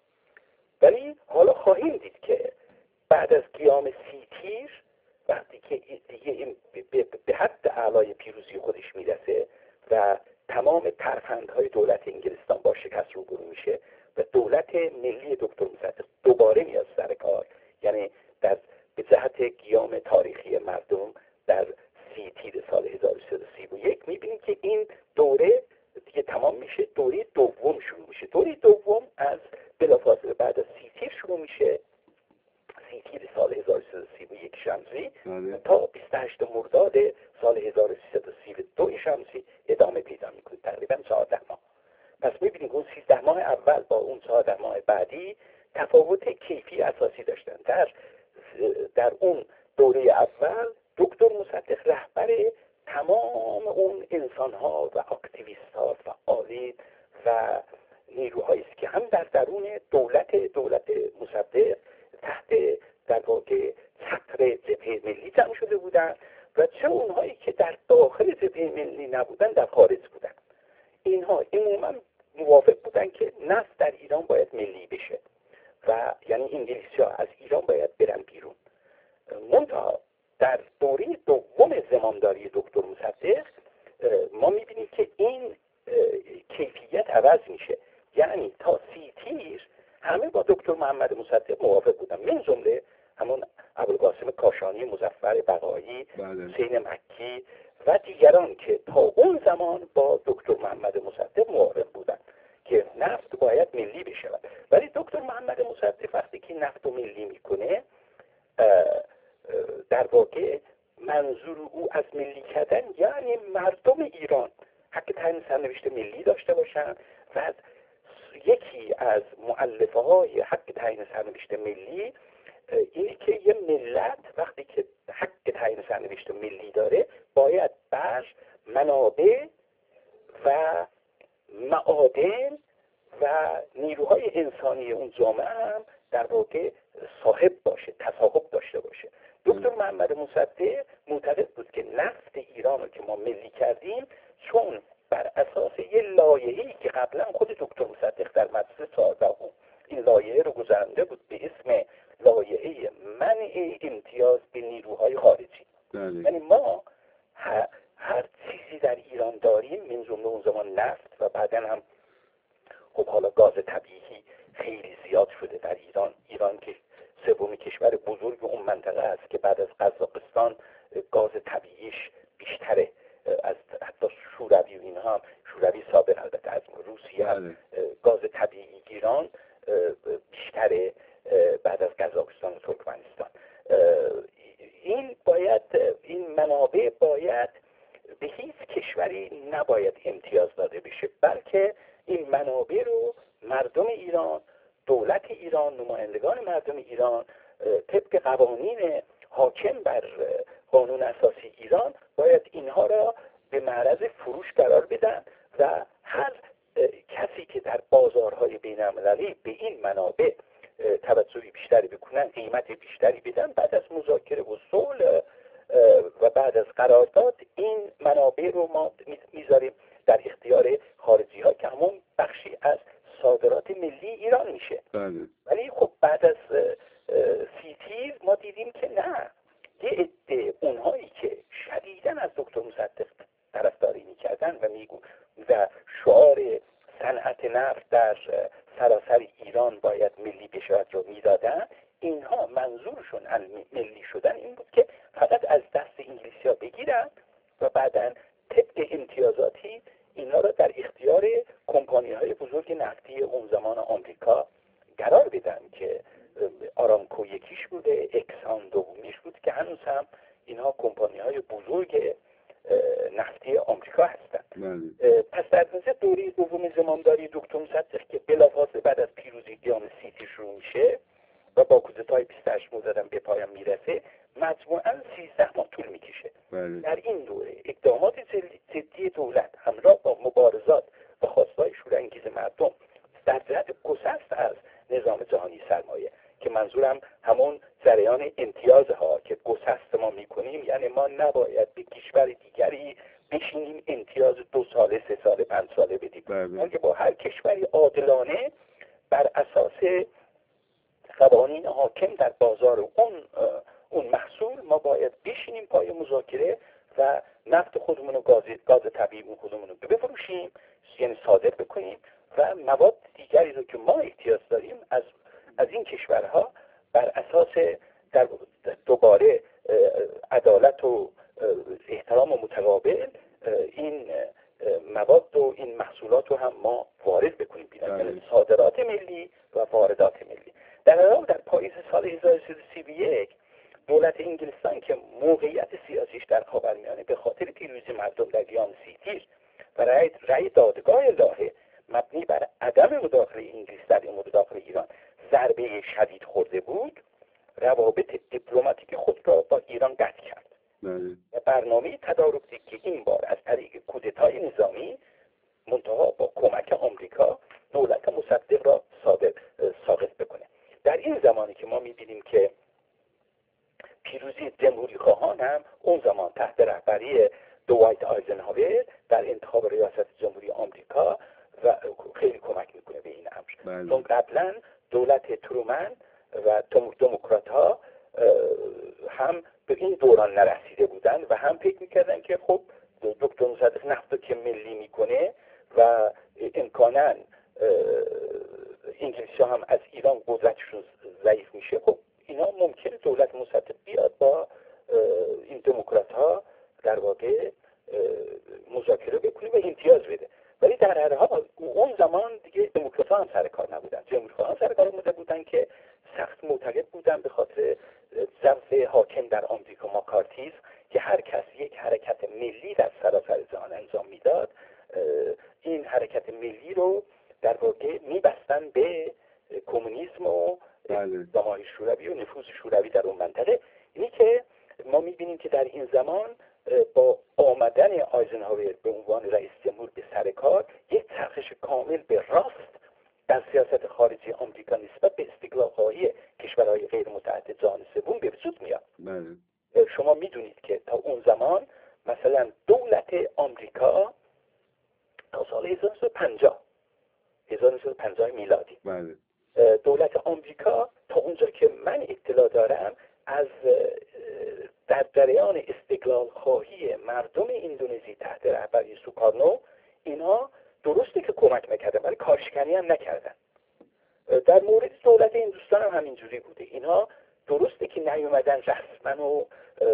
ولی حالا خواهیم دید که بعد از قیام سی تیر، وقتی که دیگه این به حد اعلای پیروزی خودش میرسه و تمام ترفندهای دولت انگلستان با شکست روبرو میشه و دولت ملی دکتر مصدق دوباره میاد سر کار، یعنی در به جهت قیام تاریخی مردم در سی تیر سال هزار و سیصد و سی و یک، میبینیم که این دوره دیگه تمام میشه، دوره دوم شروع میشه. دوره دوم از بلافاصله بعد از سی تیر شروع میشه، سی تیر سال هزار و سیصد و سی و یک شمسی تا بیست و هشتم مرداد سال هزار و سیصد و سی و دو شمسی ادامه پیدا میکنه، تقریبا چهارده ماه. پس میبینیم اون سیزده ماه اول با اون چهارده ماه بعدی تفاوت کیفی اساسی داشتن. در در اون دوره اول دکتر مصدق رهبر تمام اون انسان‌ها و اکتیویست‌ها و فعالین و نیروهایی است که هم در درون دولت دولت مصدق تحت در واقع چتر جبهه ملی جمع شده بودند و چه اونهایی که در داخل جبهه ملی نبودن، در خارج بودن. اینها عموما موافق بودن که نفت در ایران باید ملی بشه و یعنی انگلیسی‌ها از ایران باید برن بیرون. منتها در دوره دوم زمانداری دکتر مصدق ما میبینیم که این کیفیت عوض میشه. یعنی تا سی تیر همه با دکتر محمد مصدق موافق بودن، من جمله همون ابوالقاسم کاشانی، مظفر بقایی، حسین مکی و دیگران که تا اون زمان با دکتر محمد مصدق موافق بودن که نفت باید ملی بشه. ولی دکتر محمد مصدق وقتی که نفت رو ملی میکنه، در واقع منظور او از ملی کردن یعنی مردم ایران حق تعیین سرنوشت ملی داشته باشن و یکی از مؤلفه های حق تعیین سرنوشت ملی اینی که یه ملت وقتی که حق تعیین سرنوشت ملی داره باید بر منابع و معادن و نیروهای انسانی اون جامعه هم در واقع صاحب باشه، تصاحب داشته باشه. دکتر محمد مصدق معتقد بود که نفت ایران رو که ما ملی کردیم چون بر اساس یه لایحه‌ای که قبلا خود دکتر مصدق در مجلس چهاردهم این لایحه رو گذرانده بود به اسم لایحه منع امتیاز به نیروهای خارجی. یعنی ما هر, هر چیزی در ایران داریم، من جمله اون زمان نفت و بعدا هم خب حالا گاز طبیعی خیلی زیاد شده در ایران. ایران که سومین کشور بزرگ اون منطقه است که بعد از قزاقستان گاز طبیعیش بیشتره از حتی شوروی و اینها، شوروی سابق البته، از روسیه هم گاز طبیعی ایران بیشتره بعد از قزاقستان و ترکمنستان. این باید این منابع باید به هیچ کشوری نباید امتیاز داده بشه، بلکه این منابع رو مردم ایران، دولت ایران، نمایندگان مردم ایران طبق قوانین حاکم بر قانون اساسی ایران باید اینها را به معرض فروش قرار بدن و هر کسی که در بازارهای بین‌المللی به این منابع توجهی بیشتری بکنن، قیمت بیشتری بدن، بعد از مذاکره و صلح و بعد از قرارداد این منابع رو ما میذاریم در اختیار خارجی ها که همون بخشی از صادرات ملی ایران میشه. بله. ولی خب بعد از سی تیر ما دیدیم که نه، یه عده اونهایی که شدیداً از دکتر مصدق طرفداری میکردن و میگو و شعار صنعت نفت در سراسر ایران باید ملی بشود رو میدادن، اینها منظورشون از ملی شدن این بود که فقط از دست انگلیسی ها بگیرن و بعداً طبق امتیازاتی اینا را در اختیار کمپانی آرامکو یکیش بوده، اکسان دومیش بود که هنوز هم اینها کمپانی های بزرگ نفتی آمریکا هستند. پس در نظر دوره دوم زمامداری دکتر مصدق که بلافاصله بعد از پیروزی قیام سیتی شروع میشه و با کودتای بیست و هشت مرداد به پایان میرسه، مجموعاً سیزده ماه طول میکشه. در این دوره اقدامات جدی دولت همراه با مبارزات و خواستهای شورانگیز مردم در جهت گسست از نظام جهانی سرمایه، که منظورم همون جریان امتیازها که گسست ما میکنیم، یعنی ما نباید به کشور دیگری بشینیم امتیاز دو ساله، سه ساله، پنج ساله بدیم، بلکه با هر کشوری عادلانه بر اساس قوانین حاکم در بازار اون اون محصول ما باید بشینیم پای مذاکره و نفت خودمون و گاز گاز طبیعی خودمون رو بفروشیم، یعنی صادر بکنیم و مواد دیگری رو که ما احتیاج داریم از از این کشورها بر اساس در دوباره عدالت و احترام متقابل این مواد و این محصولات رو هم ما وارد بکنیم بیرون، یعنی صادرات ملی و واردات ملی. در حال در پاییز سال هزار و سیصد و سی و یک دولت انگلستان که موقعیت سیاسیش در خاورمیانه به خاطر پیروزی مردم در قیام سیتی و رأی, رأی دادگاه لاهه مبنی بر عدم مداخله انگلیس در مداخله ایران ضربه شدید خورده بود، روابط دیپلماتیک خود را با ایران قطع کرد و برنامه تدارک دید که این بار از طریق کودتای نظامی منتها با کمک آمریکا دولت مصدق را ساقط بکنه. در این زمانی که ما می‌بینیم که پیروزی جمهوری خواهان هم اون زمان تحت رهبری دوایت آیزنهاور در انتخاب ریاست جمهوری آمریکا و خیلی کمک میکنه به این امر، چون قبلا دولت ترومن و دموکرات ها هم به این دوران نرسیده بودن و هم فکر میکردن که خب دکتر مصدق نفت که ملی میکنه و امکانا انگلیسی هم از ایران قدرتشون ضعیف میشه، خب اینا ممکنه دولت مصدق بیاد با این دموکرات ها در واقع مذاکره بکنه و امتیاز بده. ولی در هر حال اون زمان دیگه دموکرات ها هم سر کار نبودن، جمهوری خواهان سر کار بوده بودن که سخت معتقد بودن به خاطر ضعف حاکم در آمریکا ماکارتیسم که هر کس یک حرکت ملی در سراسر جهان انجام میداد، این حرکت ملی رو در واقع میبستن به کمونیسم و جمهوری شوروی و نفوذ شوروی در اون منطقه. اینی که ما میبینیم که در این زمان با آمدن آیزنهاور به عنوان رئیس جمهور به سر کار یک چرخش کامل به راست در سیاست خارجی آمریکا نسبت به استقلال‌خواهی کشورهای غیر متحد جهان سوم به وجود میاد. شما میدونید که تا اون زمان مثلا دولت آمریکا تا سال هزار و نهصد و پنجاه هزار و نهصد و پنجاه میلادی دولت آمریکا تا اونجا که من اطلاع دارم از در جریان استقلال خواهی مردم اندونزی تحت رهبری سوکارنو، اینها درسته که کمک میکردن ولی کارشکنی هم نکردن. در مورد دولت هندوستان هم همینجوری بوده، اینها درسته که نیومدن رسما و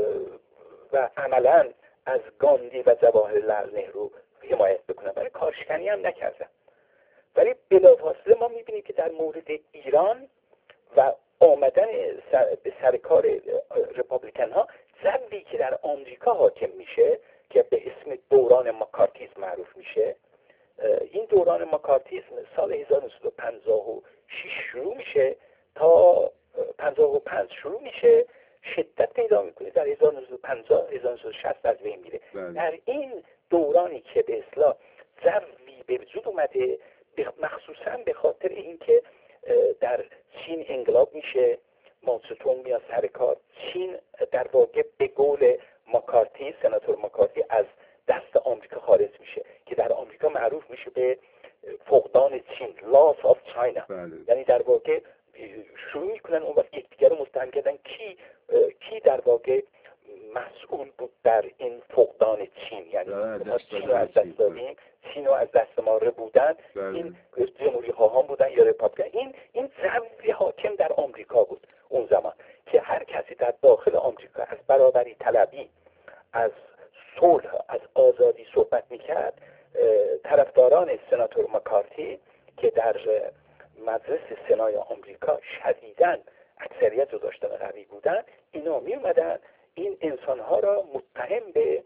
و عملا از گاندی و جواهرلال نهرو حمایت بکنن ولی کارشکنی هم نکردن. ولی بلافاصله ما میبینیم که در مورد ایران و آمدن سر به سرکار رپابلیکن ها ضربی که در آمریکا حاکم میشه که به اسم دوران مکارتیسم معروف میشه، این دوران مکارتیسم سال هزار و نهصد و پنجاه و شش شروع میشه تا پنجاه و پنج شروع میشه، شدت پیدا میکنه در هزار و نهصد و پنجاه هزار و نهصد و شصت از بین میره. در این دورانی که به اصطلاح ضربی به وجود اومده مخصوصا به خاطر اینکه در چین انقلاب میشه، ماوزتونگ میاد سر کار، چین در واقع به قول مکارتی سناتور مکارتی از دست آمریکا خارج میشه که در آمریکا معروف میشه به فقدان چین، loss of China. یعنی در واقع شروع میکنن اون وقت یکدیگر رو متهم کردن کی کی در واقع مسئول بود در این فقدان چین، یعنی ما چین رو از دست دادیم، چین رو از دست ما رو بودن، این جمهوری خواهان بودن یا رپابلیکن. این این ضعف حاکم در آمریکا بود اون زمان که هر کسی در داخل آمریکا از برابری طلبی، از صلح، از آزادی صحبت میکرد، طرفداران سناتور مکارتی که در مجلس سنای آمریکا شدیداً اکثر اکثریت رو داشتن قوی بودن، اینا می اومدن این انسانها را متهم به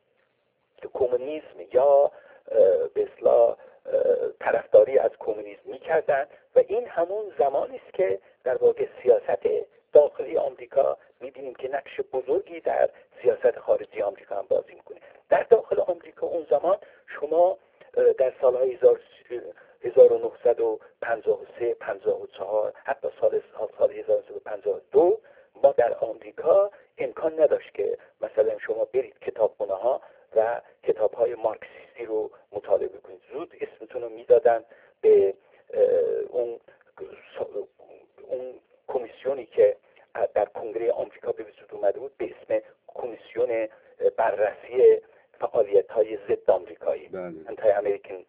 کمونیسم یا به اصطلاح طرفداری از کمونیسم میکردن و این همون زمانی است که در واقع سیاست داخلی آمریکا میبینیم که نقش بزرگی در سیاست خارجی آمریکا هم بازی میکنه. در داخل آمریکا اون زمان شما در سالهای هزار و نهصد و پنجاه و سه پنجاه و چهار حتی سال سال هزار و نهصد و پنجاه و دو ما در آمریکا امکان نداشت که مثلا شما برید کتابخونه ها و کتاب های مارکسیستی رو مطالعه کنید. زود اسمتون رو میدادن به اون اون کمیسیونی که در کنگره آمریکا به وجود اومده بود به اسم کمیسیون بررسی فعالیت های ضد آمریکایی، انتی امریکن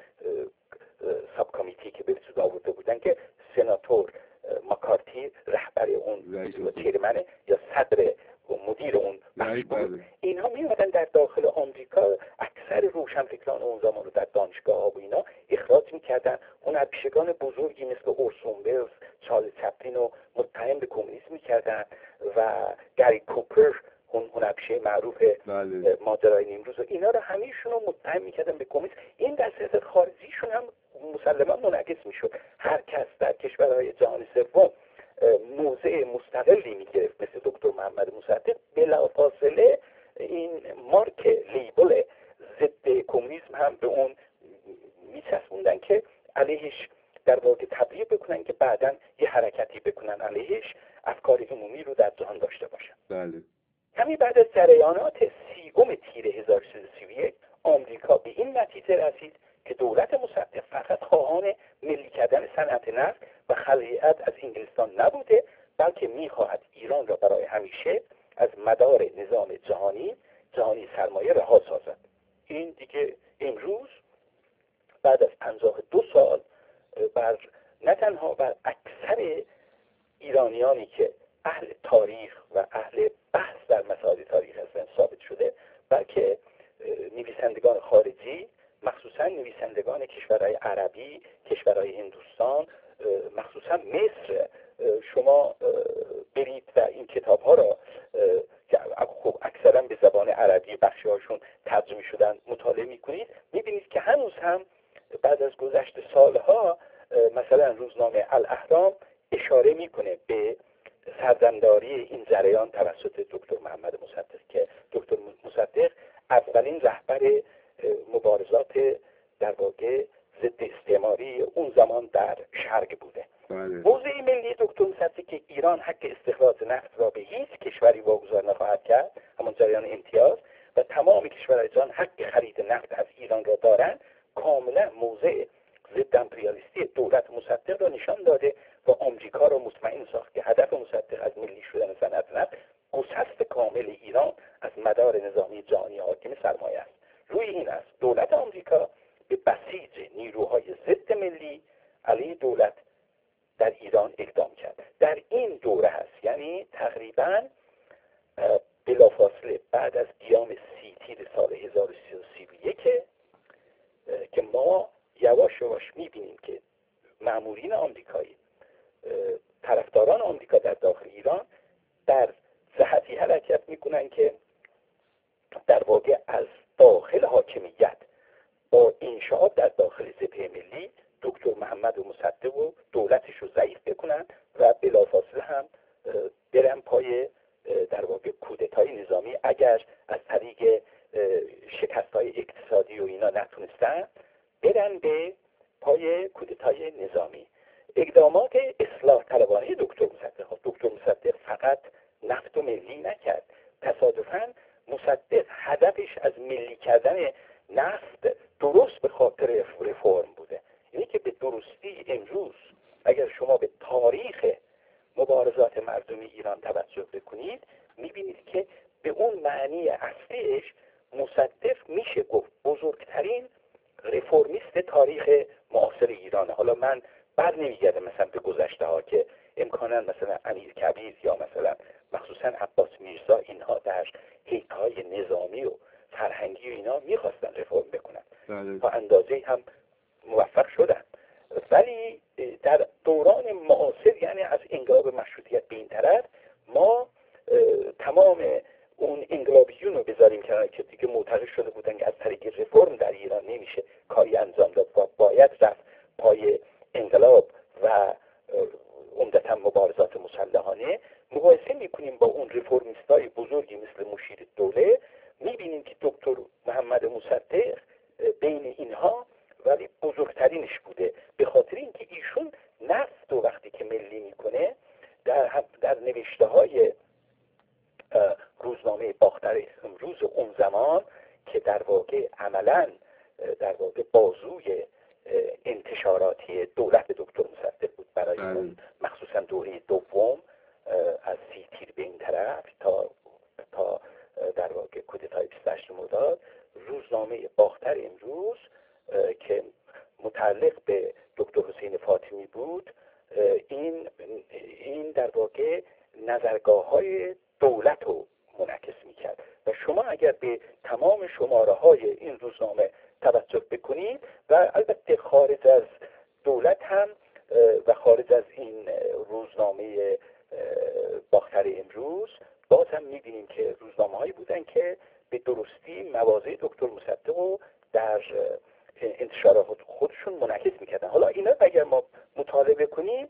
ساب کمیتی که به وجود آورده بودن که سناتور مکارتی رهبر اون چیرمنه یا صدر مدیر اون بخش بود. اینها می اومدن در داخل آمریکا اکثر روشنفکران اون زمان رو در دانشگاه ها و اینا اخراج میکردن. هنرپیشگان بزرگی مثل اورسون ولز، چارلز چپلین رو متهم به کمونیسم میکردن و گری کوپر اون هنرپیشه معروف ماجرای نیمروز و اینا رو همیشون رو متهم میکردن به کمونیسم. این در سیاست خارجیشون هم مسلما منعکس میشد. هر کس در کشورهای جهان سوم موضع مستقلی میگرفت مثل دکتر محمد مصدق، بلافاصله این مارک لیبل ضد کمونیسم هم به اون میچسبوندن که علیهش در واقع تبلیغ بکنن که بعداً یه حرکتی بکنن علیهش، افکار عمومی رو در جهان داشته باشن. بله. همین بعد از جریانات سیوم تیر هزار و سیصد و سی و یک آمریکا به این نتیجه رسید که دولت مصدق فقط خواهان ملی کردن صنعت نفت و خلعت از انگلستان نبوده، بلکه میخواهد ایران را برای همیشه از مدار نظام جهانی جهانی سرمایه رها سازد. این دیگه امروز بعد از پنجاه و دو سال بر نه تنها بر اکثر ایرانیانی که اهل تاریخ و اهل بحث در مسائل تاریخ هستند ثابت شده، بلکه نویسندگان خارجی، مخصوصا نویسندگان کشورهای عربی، کشورهای هندوستان، مخصوصا مصر، شما برید و این کتاب ها را که خب اکثرا به زبان عربی بخشی هاشون ترجمه شدن مطالعه میکنید، میبینید که هنوز هم بعد از گذشت سالها مثلا روزنامه الاهرام اشاره میکنه به سردمداری این جریان توسط دکتر محمد مصدق که دکتر مصدق اولین رهبر مبارزات در واقع ضد استعماری اون زمان در شرق بوده. موضع ملی دکتر مصدق که ایران حق استخراج نفت را به هیچ کشوری واگذار نخواهد کرد، همون جریان امتیاز، و تمام کشورهای جهان حق خرید نفت از ایران را دارند، کاملا موضع ضد امپریالیستی دولت مصدق را نشان داده و آمریکا را مطمئن ساخت که هدف مصدق از ملی شدن صنعت نفت گسست کامل ایران از مدار نظامی جهانی حاکم سرمایه است. روی این است دولت آمریکا به بسیج نیروهای ضد ملی علیه دولت در ایران اقدام کرد. در این دوره هست، یعنی تقریبا بلافاصله بعد از قیام سی تیر سال هزار و سیصد و سی و یک که ما یواش یواش میبینیم که مامورین آمریکایی، طرفداران آمریکا در داخل ایران در جهتی حرکت میکنن که در واقع از داخل حاکمیت با انشاءات در داخل جبهه ملی دکتر محمد مصدق و دولتش رو ضعیف بکنن و بلافاصله هم برن پای در واقع کودتای نظامی. اگر از طریق شکست‌های اقتصادی و اینا نتونستن، برن به پای کودتای نظامی. اقدامات اصلاح طلبانه دکتر مصدق دکتر مصدق فقط نفت و ملی نکرد. تصادفاً مصدق هدفش از ملی کردن نفت درست به خاطر رفرم بوده. یعنی که به درستی امروز اگر شما به تاریخ مبارزات مردمی ایران توجه بکنید، میبینید که به اون معنی اصلیش مصدق میشه گفت بزرگترین رفرمیست تاریخ معاصر ایرانه. حالا من بر نمیگردم مثلا به گذشته ها که امکانا مثلا امیر کبیر یا مثلا مخصوصا عباس میرزا اینها در حیطه‌های نظامی و فرهنگی و اینا میخواستن رفرم بکنن، تا اندازه هم موفق شدن، ولی در دوران معاصر، یعنی از انقلاب مشروطیت به این طرف، ما تمام اون انقلابیون رو بذاریم کنار که دیگه معتقد شده بودن که از طریق رفرم در ایران نمیشه کاری انجام داد و باید رفت پای انقلاب و عمدتاً مبارزات مسلحانه، مقایسه میکنیم با اون رفرمیستای بزرگی مثل مشیر دوله، میبینیم که دکتر محمد مصدق بین اینها ولی بزرگترینش بوده، به خاطر اینکه ایشون نفت و وقتی که ملی میکنه در در نوشته های روزنامه باختر امروز اون زمان که در واقع عملاً در واقع بازوی انتشاراتی دولت دکتر مصدق بود برای اون مخصوصا دوره دوم از سی تیر به این طرف تا تا در واقع کودتای بیست و هشت مرداد، روزنامه باختر امروز که متعلق به دکتر حسین فاطمی بود، این این در واقع نظرگاه‌های دولت رو منعکس می‌کرد و شما اگر به تمام شماره‌های این روزنامه توجه بکنید و البته خارج از دولت هم و خارج از این روزنامه باختر امروز، باز هم می‌بینیم که روزنامه‌هایی بودن که به درستی مواضع دکتر مصدق رو در انتشارات خودشون منعکس می‌کردن. حالا اینا اگر ما مطالعه کنیم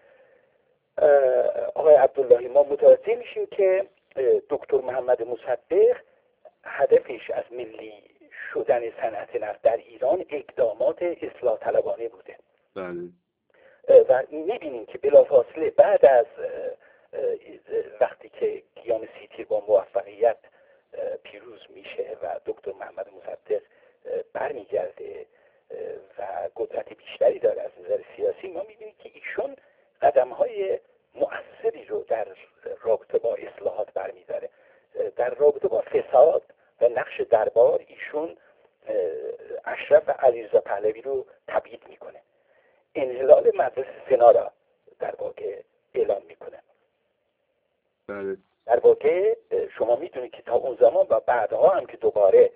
آقای عبداللهی، ما متوجه میشیم که دکتر محمد مصدق هدفش از ملی شدن صنعت نفت در ایران اقدامات اصلاح طلبانه بوده. بله. و میبینیم که بلافاصله بعد از وقتی که قیام سی تیر با موفقیت پیروز میشه و دکتر محمد مصدق برمیگرده و قدرت بیشتری داره از نظر سیاسی، ما میبینیم که ایشون قدم‌های مؤثری رو در رابطه با اصلاحات برمی‌داره. در رابطه با فساد و نقش دربار ایشون اشرف علیرضا پهلوی رو تبعید میکنه، انحلال مجلس سنا را در واقع اعلام میکنه. بله. در واقع شما میدونید که تا اون زمان و بعدها هم که دوباره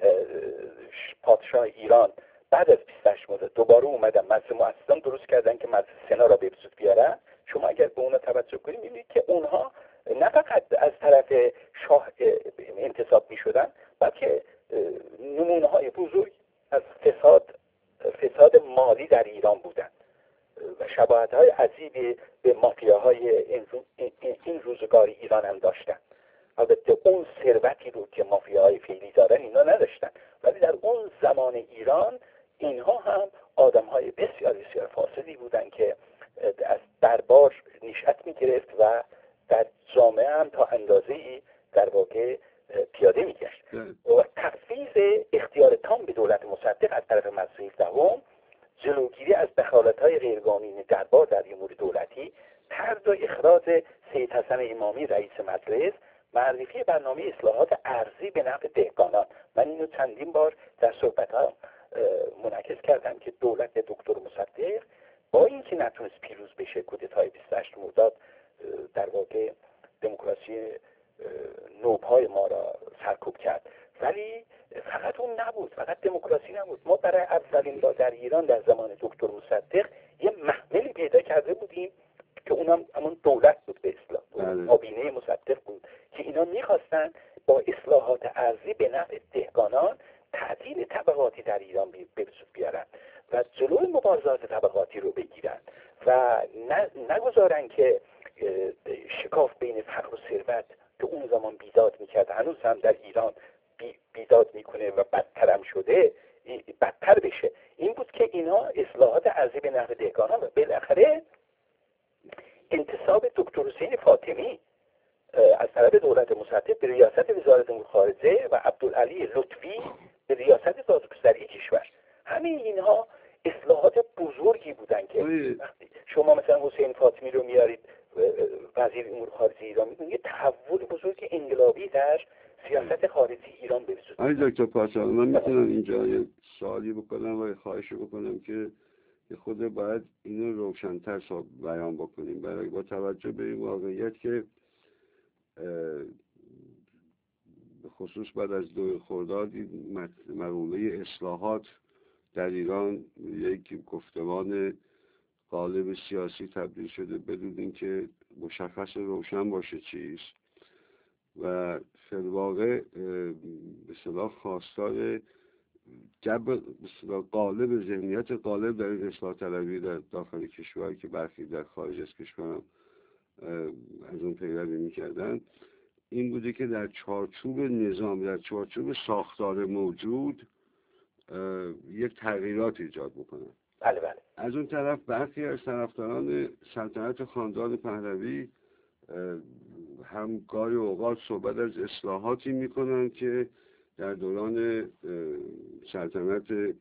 پادشاه ایران بعد از بیست و هشت مرداد دوباره اومدن مجلس مؤسسان درست کردن که مجلس سنا را به وجود بیارن، شما اگر به اونها توجه کنید میبینید که اونها نه فقط از طرف شاه انتصاب میشدن، بلکه نمونه های بزرگ از فساد فساد مالی در ایران بودن و شباهت های عجیبی به مافیاهای این روزگار ایران هم داشتن. البته اون ثروتی رو که مافیاهای فعلی دارن اینا نداشتن، ولی در اون زمان ایران اینها هم آدم های بسیار بسیار فاسدی بودن که از دربار نشأت می گرفت و در جامعه هم تا اندازه‌ای در واقع پیاده می گشت. و تفویض اختیار تام به دولت مصدق از طرف مجلس هفدهم، جلوگیری از دخالت‌های غیرقانونی دربار در امور دولتی، طرد و اخراج سید حسن امامی رئیس مجلس، معرفی برنامه اصلاحات ارضی به نفع دهقانان. من اینو چندین بار در صحبت‌ها منعکس کردم که دولت دکتر مصدق با اینکه نتونست پیروز بشه، کودتای بیست و هشت مرداد در واقع دموکراسی نوپای ما را سرکوب کرد، ولی فقط اون نبود، فقط دموکراسی نبود. ما برای اولین بار در ایران در زمان دکتر مصدق یه محملی پیدا کرده بودیم که اونم همون دولت بود به اصطلاح، مابینه مصدق بود که اینا میخواستن با اصلاحات ارضی به نفع دهقانان تعدیل طبقاتی در ایران به وجود بیارن و جلوی مبارزات طبقاتی رو بگیرن و نگذارن که شکاف بین فقر و ثروت که اون زمان بیداد میکرد، هنوز هم در ایران بیداد میکنه و بدترم شده، بدتر بشه. این بود که اینا اصلاحات ارضی به نفع دهقانان و بالاخره انتصاب دکتر حسین فاطمی از طرف دولت مصدق به ریاست وزارت امور خارجه و عبدالعلی لطفی به ریاست دادگستری کشور. همه اینها اصلاحات بزرگی بودن که وقتی شما مثلا حسین فاطمی رو میارید وزیر امور خارجه ایران، می‌بینید یه تحول بزرگ انقلابی در سیاست خارجی ایران به وجود اومد. دکتر پاسبان، من میتونم اینجا یه سوالی بکنم و خواهش بکنم که خود باید اینو روشن‌تر بیان بکنیم، برای با توجه به این واقعیت که خصوص بعد از دو خرداد مقوله اصلاحات در ایران یک گفتمان قالب سیاسی تبدیل شده بدون اینکه مشخص روشن باشه چیست و فی الواقع به اصطلاح خواستار جبر به اصطلاح قالب ذهنیت قالب در این اصلاح طلبی در داخل کشور که برخی در خارج از کشور از اون پیروی میکردن این بوده که در چارچوب نظام در چارچوب ساختار موجود یک تغییرات ایجاد بکنن. بله بله. از اون طرف برخی از طرفداران سلطنت خاندان پهلوی هم گاهی اوقات صحبت از اصلاحاتی میکنن که در دوران سلطنت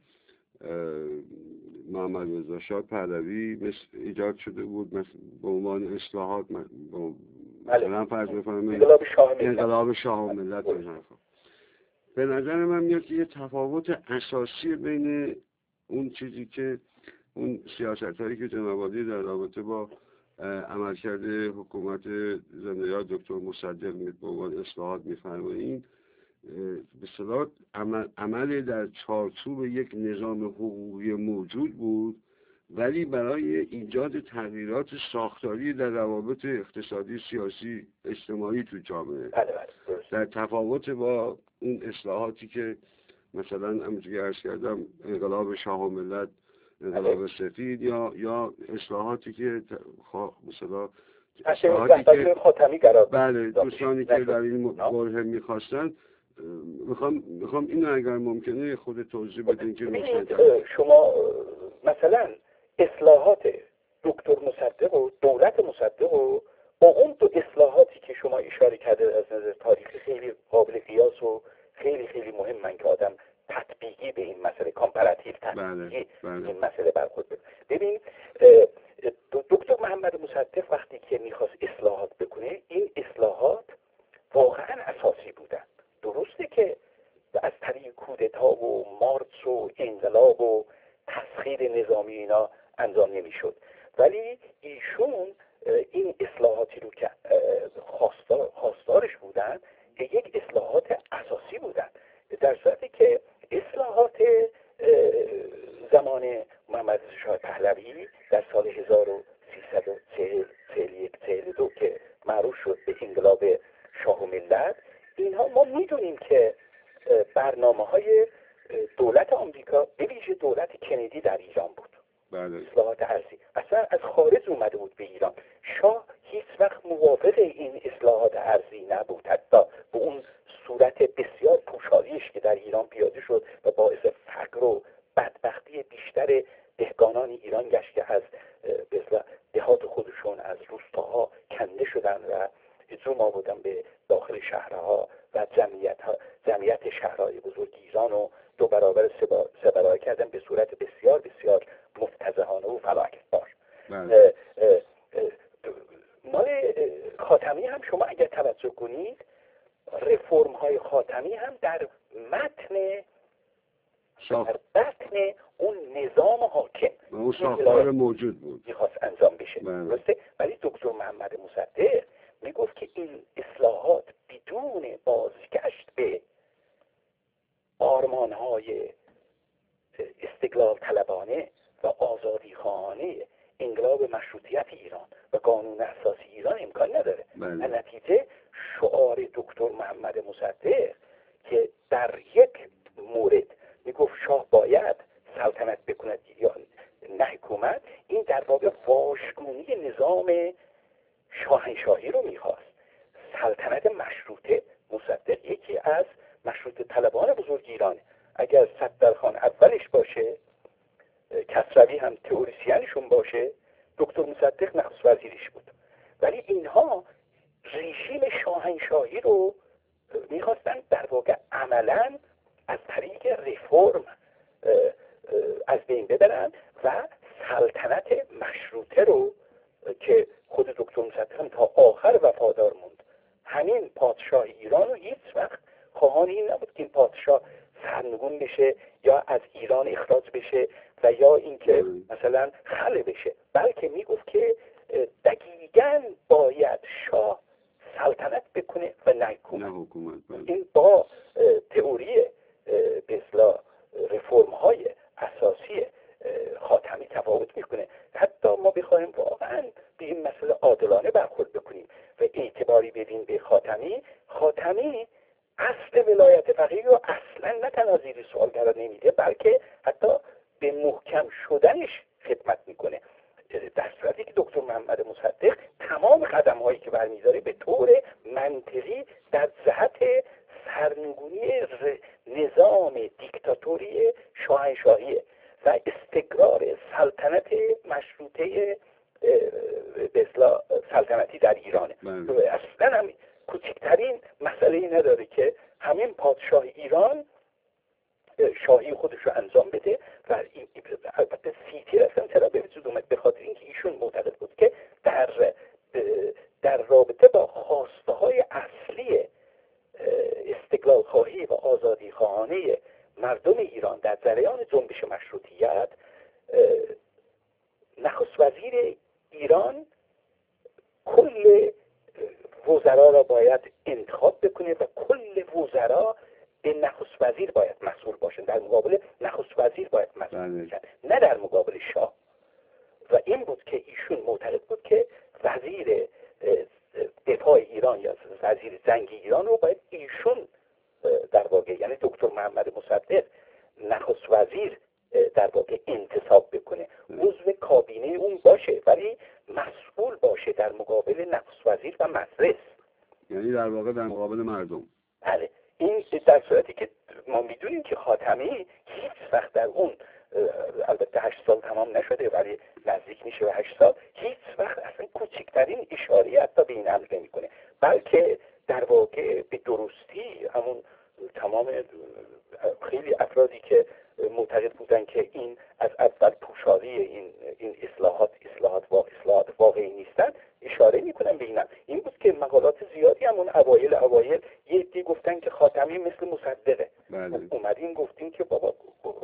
محمد رضا شاه پهلوی مثل ایجاد شده بود مثل به عنوان اصلاحات مثلا فرض بفرمایید انقلاب شاه و ملت. به نظر من میاد که یه تفاوت اساسی بین اون چیزی که اون سیاست هایی که جناب عالی در رابطه با عملکرد حکومت زنده‌یاد دکتر مصدق به عنوان اصلاحات می‌فرمایید به اصطلاح عمل, عمل در چارچوب یک نظام حقوقی موجود بود ولی برای ایجاد تغییرات ساختاری در روابط اقتصادی سیاسی اجتماعی تو جامعه در تفاوت با اون اصلاحاتی که مثلا همونجوری عرض کردم انقلاب شاه و ملت انقلاب سفید یا یا اصلاحاتی که مثلا اصلاحاتی که خاتمی قرار بله دوستانی که در این برهه میخواستن میخوام میخوام اینو اگر ممکنه خود توضیح بدین که شما مثلا اصلاحات دکتر مصدق و دولت مصدق و با اون دو اصلاحاتی که شما اشاره کرده از نظر تاریخی خیلی قابل قیاس و خیلی خیلی مهمن که آدم تطبیقی به این مسئله کامپراتیو تطبیقی بله. این مسئله برخورد بکنه. ببین دکتر محمد مصدق وقتی که میخواست اصلاحات بکنه این اصلاحات واقعا اساسی بودن. درسته که از طریق کودتا و مارچ و انقلاب و تسخیر نظامی اینا انجام نمیشد ولی ایشون این اصلاحاتی رو که خواستار خواستارش بودن یک اصلاحات اساسی بودن در صورتی که اصلاحات زمان محمد شاه پهلوی در سال هزار و سیصد و چهل و یک چهل و دو که معروف شد به انقلاب شاه و ملت اینها ما میدونیم که برنامه های دولت آمریکا به ویژه دولت کندی در ایران بود. بله. اصلاحات ارضی اصلا از خارج اومده بود به ایران. شاه هیچ وقت موافق این اصلاحات ارضی نبود حتی به اون صورت بسیار پوشالیش که در ایران پیاده شد و باعث فقر و بدبختی بیشتر دهقانان ایران گشت که از دهات خودشون از روستاها کنده شدن و هجوم آوردن به داخل شهرها و جمعیت ها جمعیت شهرهای بزرگ ایران رو دو برابر سه برابر کردن به صورت بسیار بسیار مفتضحانه و فلاکتبار. مال خاتمی هم شما اگر توجه کنید رفرم های خاتمی هم در متن در متن اون نظام حاکم اون ساختار موجود بود میخواست انجام بشه. درسته؟ ولی دکتر محمد مصدق میگفت که این اصلاحات بدون بازگشت به آرمانهای استقلال طلبانه و آزادی خواهانه انقلاب مشروطیت ایران و قانون اساسی ایران امکان نداره. بله. نتیجه شعار دکتر محمد مصدق که در یک مورد میگفت شاه باید سلطنت بکند یا نه حکومت، این در واقع واشگونی نظام شاهنشاهی رو میخواست. سلطنت مشروطه مصدق یکی از مشروطه طلبان بزرگ ایرانه. اگر صدرخان اولش باشه کسروی هم تئوریسینشون باشه دکتر مصدق نخست وزیرش بود. ولی اینها رژیم شاهنشاهی رو میخواستن در واقع عملا از طریق رفرم از بین ببرن و سلطنت مشروطه رو که خود دکتر مصدق هم تا آخر وفادار موند. همین پادشاه ایران رو هیچ وقت خواهان این نبود که این پادشاه سرنگون بشه یا از ایران اخراج بشه و یا اینکه مثلا خلع بشه، بلکه میگفت که دقیقاً باید شاه سلطنت بکنه و نه حکومت. این با تئوری به اصطلاح رفرم های اساسی خاتمی تفاوت میکنه. حتی ما کاری بدین به خاتمی، خاتمی اصل ولایت فقیه رو اصلا نه تنها زیر سوال قرار نمیده، بلکه حتی به محکم شدنش خدمت میکنه. در صورتی که دکتر محمد مصدق تمام قدم هایی که برمیداره به طور منطقی در جهت سرنگونی نظام دیکتاتوری شاهنشاهیه و استقرار سلطنت مشروطه به اصطلاح سلطنتی در ایرانه. اصلا هم کوچکترین مسئله نداره که همین پادشاه ایران شاهی خودش رو انجام بده و البته سیتی رفتم چرا به وجود اومد؟ به خاطر اینکه ایشون معتقد بود که در در رابطه با خواسته های اصلی استقلال خواهی و آزادی خواهانه مردم ایران در جریان جنبش مشروطیت، نخست وزیر ایران کل وزرا را باید انتخاب بکنه و کل وزرا به نخست وزیر باید مسئول باشن، در مقابل نخست وزیر باید مسئول باشن، نه در مقابل شاه. و این بود که ایشون معتقد بود که وزیر دفاع ایران یا وزیر جنگ ایران رو باید ایشون در واقع، یعنی دکتر محمد مصدق نخست وزیر در واقع انتصاب بکنه، عضو کابینه اون باشه ولی مسئول باشه در مقابل نخست وزیر و مجلس، یعنی در واقع در مقابل مردم. بله. این در صورتی که ما میدونیم که خاتمی هیچ وقت در اون، البته هشت سال تمام نشده ولی نزدیک میشه به هشت سال، هیچ وقت اصلا کوچکترین اشاره حتی به این امر نمیکنه، بلکه در واقع به درستی همون تمام خیلی افرادی که معتقد بودن که این از اول پوشالی این این اصلاحات اصلاحات و اصلاحات واقعی نیستن اشاره میکنن به اینم. این بود که مقالات زیادی همون اوایل اوایل یه عده گفتن که خاتمی مثل مصدقه. بله. اومدیم گفتیم که بابا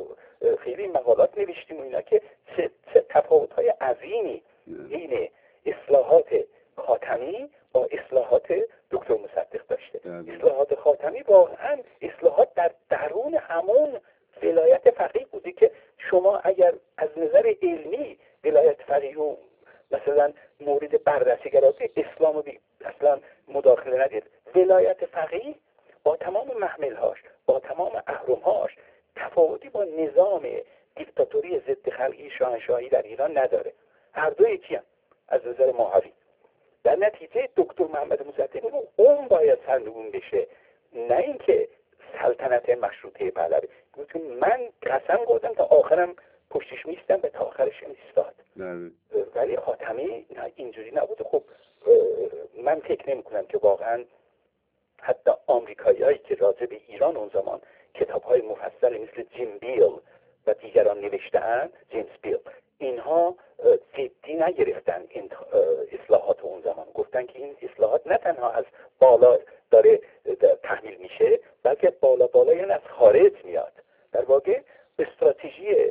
خیلی مقالات نوشتیم و اینا که چه, چه تفاوت‌های عظیمی بین اصلاحات خاتمی با اصلاحات دکتر مصدق داشته. بله. اصلاحات خاتمی واقعا اصلاحات در درون همون ولایت فقیه بوده که شما اگر از نظر علمی ولایت فقیه رو مثلا مورد بررسی قرار اسلام بی اصلا مداخله ندید، ولایت فقیه با تمام محملهاش با تمام اهرمهاش تفاوتی با نظام دیکتاتوری ضد خلقی شاهنشاهی در ایران نداره، هر دو یکی هم از نظر ماهوی. در نتیجه دکتر محمد مصدق رو اون باید سرنگون بشه، نه اینکه سلطنت مشروطه پهلوی. گفتم من قسم گفتم تا آخرم پشتش میستم و تا آخرش ایستاد. ولی خاتمی اینجوری نبوده. خب من فکر نمی کنم که واقعا حتی آمریکایی هایی که راجع به ایران اون زمان کتاب های مفصل مثل جیم بیل و دیگران نوشته‌اند، جیمز بیل، اینها جدی نگرفتن این اصلاحات اون زمان. گفتن که این اصلاحات نه تنها از بالا داره تحمیل میشه بلکه بالا بالا یعنی از خارج میاد. در واقع استراتژی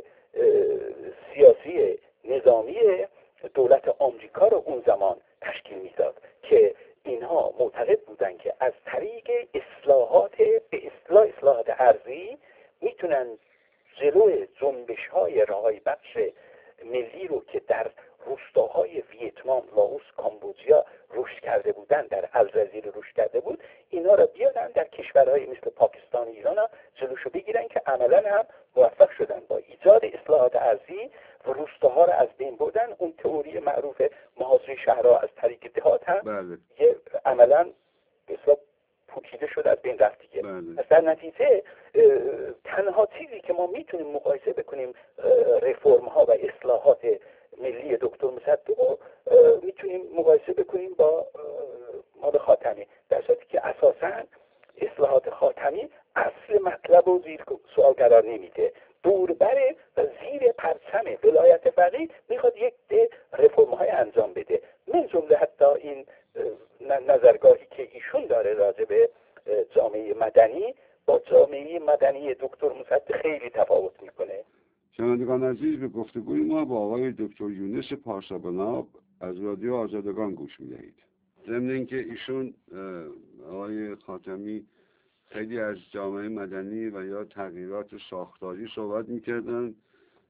سیاسی نظامی دولت آمریکا رو اون زمان تشکیل میداد که اینها معتقد بودن که از طریق اصلاحات به اصلاح اصلاحات ارضی میتونن جلوی جنبش های رهایی بخش ملی رو که در روستاهای ویتنام، لاوس، کامبوجیا رشد کرده بودن، در الجزیره رشد کرده بود، اینا رو بیارن در کشورهای مثل پاکستان و ایران هم جلوشو بگیرن که عملا هم موفق شدن با ایجاد اصلاحات ارضی و روستاها رو از بین بردن. اون تئوری معروف محاصره شهرها از طریق دهات هم بله. یه عملا اصلا پوکیده شده از بین رفت دیگه. بله. در نتیجه تنها چیزی که ما میتونیم مقایسه بکنیم رفرم ها و اصلاحات ملی دکتر مصدق رو میتونیم مقایسه بکنیم با مال خاتمی، در صورتی که اساساً اصلاحات خاتمی اصل مطلب و زیر سوال قرار نمیده، دوربره و زیر پرچم ولایت فقیه میخواد یک ده رفرم های انجام بده، من جمله حتی این نظرگاهی که ایشون داره راجع به جامعه مدنی با جامعه مدنی دکتر مصدق خیلی تفاوت میکنه. شنوندگان عزیز، به گفتگوی ما با آقای دکتر یونس پارسابناب از رادیو آزادگان گوش میدهید. ضمن اینکه ایشون آقای خاتمی خیلی از جامعه مدنی و یا تغییرات ساختاری صحبت میکردن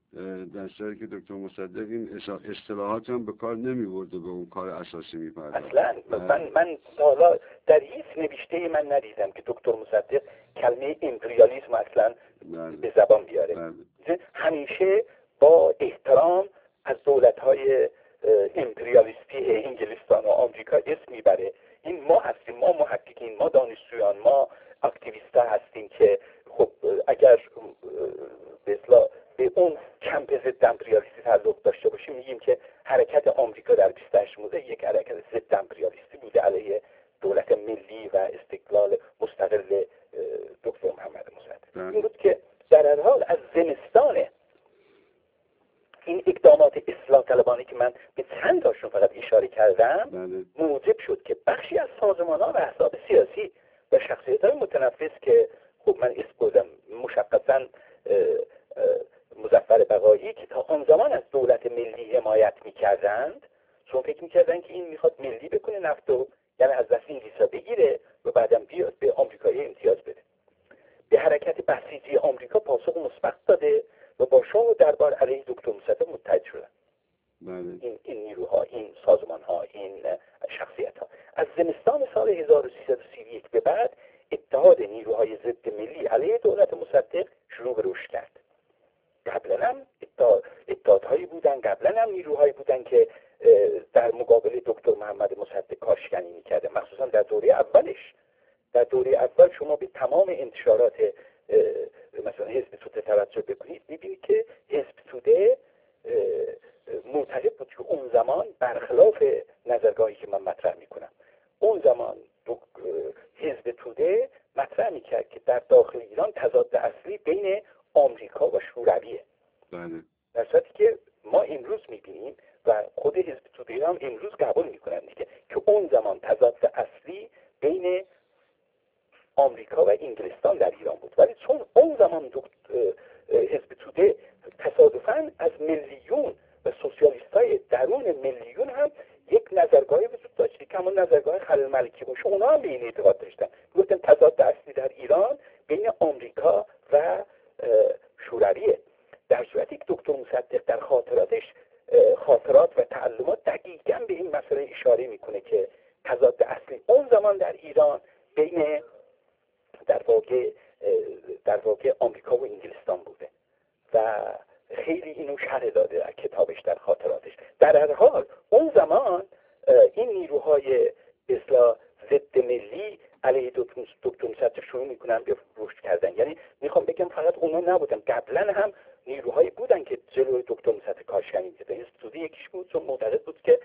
در صورتی که دکتر مصدق این اصطلاحات هم به کار نمی برده، به اون کار اساسی می پرداخت. اصلا من من حالا در هیچ نوشته من ندیدم که دکتر مصدق کلمه امپریالیسم اصلا به زبان بیاره. بله. همیشه با احترام از دولت‌های امپریالیستی انگلستان و آمریکا اسم میبره. این ما هستیم، ما محققین، ما دانشجویان، ما اکتیویستا هستیم که خب اگر به اصطلاح به اون کمپ ضد امپریالیستی تعلق داشته باشیم میگیم که حرکت آمریکا در بیست و هشت مورد یک حرکت ضد امپریالیستی بوده علیه دولت ملی و استقلال مستقل دکتر محمد مصدق. این بود که در هر حال از زمستان این اقدامات اصلاح طلبانه که من به چند تاشون فقط اشاره کردم موجب شد که بخشی از سازمان‌ها و احزاب سیاسی و شخصیت‌های متنفس که خب من اسم بردم مشخصاً مظفر بقایی که تا آن زمان از دولت ملی حمایت می‌کردند، چون فکر می‌کردند که این می‌خواد ملی بکنه نفتو، یعنی از دست انگلیس‌ها بگیره و بعدم بیاد به آمریکایی امتیاز بده. به حرکت بسیجی آمریکا پاسخ مثبت داده و با شاه و دربار علیه دکتر مصدق متحد شدن. این این نیروها، این سازمان‌ها، این شخصیت‌ها. از زمستان سال هزار و سیصد و سی و یک به بعد اتحاد نیروهای ضد ملی علیه دولت مصدق شروع به رشد کرد. قبلا هم اتحادهایی بودن، قبلا هم نیروهایی بودن که در مقابل دکتر محمد مصدق کارشکنی می‌کردن، مخصوصا در دوره اولش. در دوره اول شما به تمام انتشارات مثلا حزب توده توجه بکنید می‌بینید که حزب توده معتقد بود که اون زمان برخلاف نظرگاهی که من مطرح میکنم، اون زمان حزب توده مطرح میکرد که در داخل ایران تضاد اصلی بین آمریکا و شورویه. بله. در صورتی که ما امروز میبینیم و خود حزب توده هم امروز قبول میکنن دیگه که اون زمان تضاد اصلی بین آمریکا و انگلستان در ایران بود، ولی چون اون زمان حزب توده تصادفاً از ملیون و سوسیالیستای درون ملیون هم یک نظرگاهی وجود داشت که همون نظرگاه خلیل ملکی باشه، اونا هم به این اعتقاد داشتن، گفتن تضاد اصلی در ایران بین آمریکا و شورویه. در صورتی که دکتر مصدق در خاطراتش خاطرات و تعلمات دقیقاً به این مسئله اشاره میکنه که تضاد اصلی اون زمان در ایران بین در واقع در واقع آمریکا و انگلستان بوده و خیلی اینو شرح داده در کتابش در خاطراتش. در هر حال اون زمان این نیروهای اصلاح ضد ملی علیه دکتر مصدق شروع میکنن به رشد کردن. یعنی میخوام بگم فقط اونا نبودن، قبلا هم نیروهایی بودن که جلوی دکتر مصدق کارشکنی می‌کردن. حزب توده یکیش بود، چون معتقد بود که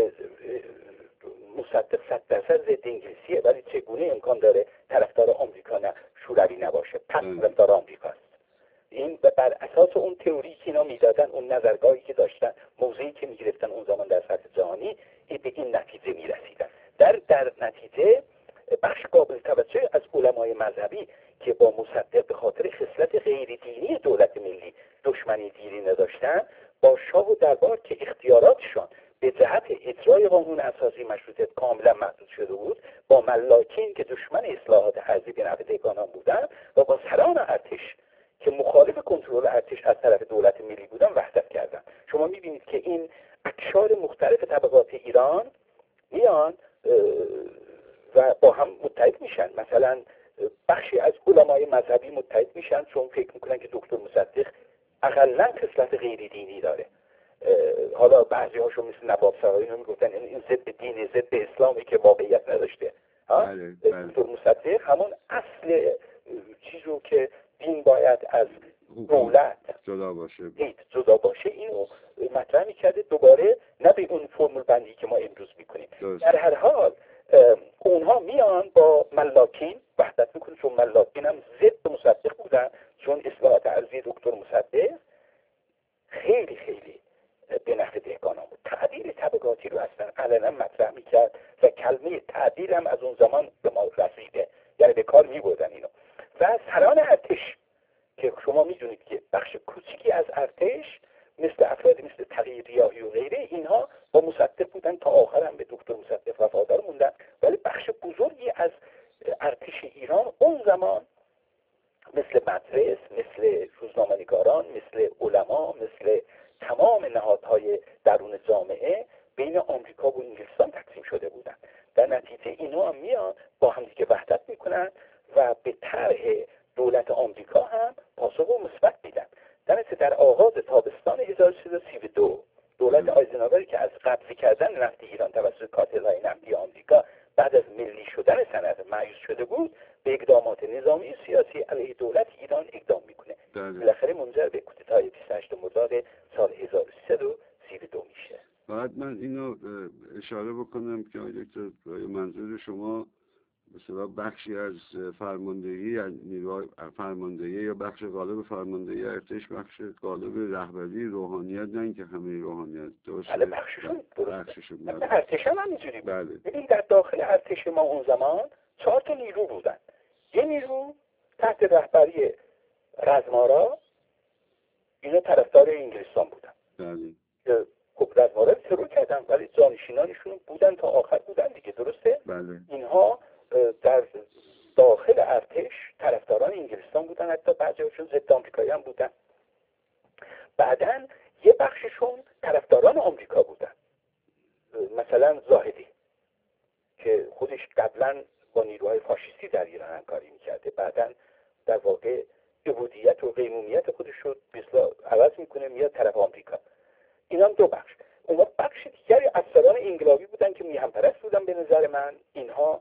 مصدق صد درصد ضد انگلیسیه، ولی چگونه امکان داره طرفدار آمریکا نه شوروی نباشه، پس طرفدار آمریکاست. این بر اساس اون تئوری که اینا میدادن، اون نظرگاهی که داشتن، موضعی که میگرفتن اون زمان در سطح جهانی، به این نتیجه میرسیدن. در در نتیجه بخش قابل توجه از علمای مذهبی که با مصدق به خاطر خصلت غیر دینی دولت ملی دشمنی دیری نداشتن، با شاه و دربار که اختیاراتشان به جهت اجرای قانون اساسی مشروطیت کاملا محدود شده بود، با ملاکین که دشمن اصلاحات ارضی به نفع دهقانان بودند و با سران ارتش که مخالف کنترل ارتش از طرف دولت ملی بودن وحدت کردن. شما میبینید که این اقشار مختلف طبقات ایران میان و با هم متحد میشن. مثلا بخشی از علمای مذهبی متحد میشن چون فکر میکنن که دکتر مصدق اقلا خصلت غیر دینی داره. حالا بعضی هاشون مثل نواب سرایی میگفتن این ضد دین، ضد اسلامی که واقعیت نداشته. دکتر مصدق همون اصل چیزو که دین باید از دولت جدا باشه جدا باشه اینو مطرح میکرده، دوباره نه به اون فرمول بندی که ما امروز میکنیم. در هر حال اونها میان با ملاکین وحدت میکنه، چون ملاکین هم ضد مصدق بودن، چون اصلاحات ارضی دکتر مصدق خیلی خیلی به نفع دهقانان بود. تعدیل طبقاتی رو اصلا علنا مطرح میکرد و کلمه تعدیل هم از اون زمان به ما رسیده، یعنی به کار میبردن اینو. و سران ارتش که شما میدونید که بخش کوچیکی از ارتش مثل افرادی مثل تغییر ریاحی و غیره، اینها با مصدق بودن تا آخر هم به دکتر مصدق وفادار موندن، ولی بخش بزرگی از ارتش ایران اون زمان مثل مدرس، مثل روزنامه‌نگاران، مثل علما، مثل تمام نهادهای درون جامعه بین آمریکا و انگلستان تقسیم شده بودند. در نتیجه اینا هم میان با هم دیگه وحدت میکنن و به طرح دولت آمریکا هم پاسخ مثبت میدن. در در آغاز تابستان هزار و سیصد و سی و دو دولت آیزنهاوری که از قبضه کردن نفت ایران توسط کارتل‌های نفتی آمریکا بعد از ملی شدن صنعت مایوس شده بود، به اقدامات نظامی سیاسی علیه دولت ایران اقدام میکنه. بالاخره منجر به کودتای بیست و هشتم مرداد سال هزار و سیصد و سی و دو میشه. بعد من اینو اشاره بکنم که آقای دکتر منظور شما مثلا بخشی از فرماندهی یعنی نیروهای فرماندهی یا بخش غالب فرماندهی ارتش بخش غالب رهبری روحانیت، نه اینکه همه روحانیت درسته. بله بخششون بخششون بله. ارتش هم همینجوری بود. بله. ببین در داخل ارتش ما اون زمان چهار تا نیرو بودن. یه نیرو تحت رهبری رزمارا، اینا طرفدار انگلستان بودن. بله. خب رزمارا ترور کردن ولی جانشینانشون بودن تا آخر بودن دیگه، درسته؟ بله. اینها در داخل ارتش طرفداران انگلستان بودن، حتی بعضی‌هاشون ضد آمریکایی هم بودن. بعدن یه بخششون طرفداران آمریکا بودن، مثلا زاهدی که خودش قبلا با نیروهای فاشیستی در ایران همکاری میکرده، بعدن در واقع عبودیت و قیمومیت خودش رو بسلا عوض میکنه میاد طرف آمریکا. این هم دو بخش. اون وقت بخش دیگری افسران انقلابی بودن که میهم پرست بودن به نظر من. اینها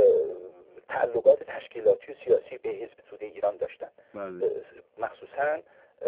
تعلقات تشکیلاتی و سیاسی به حزب توده ایران داشتن. بله. مخصوصا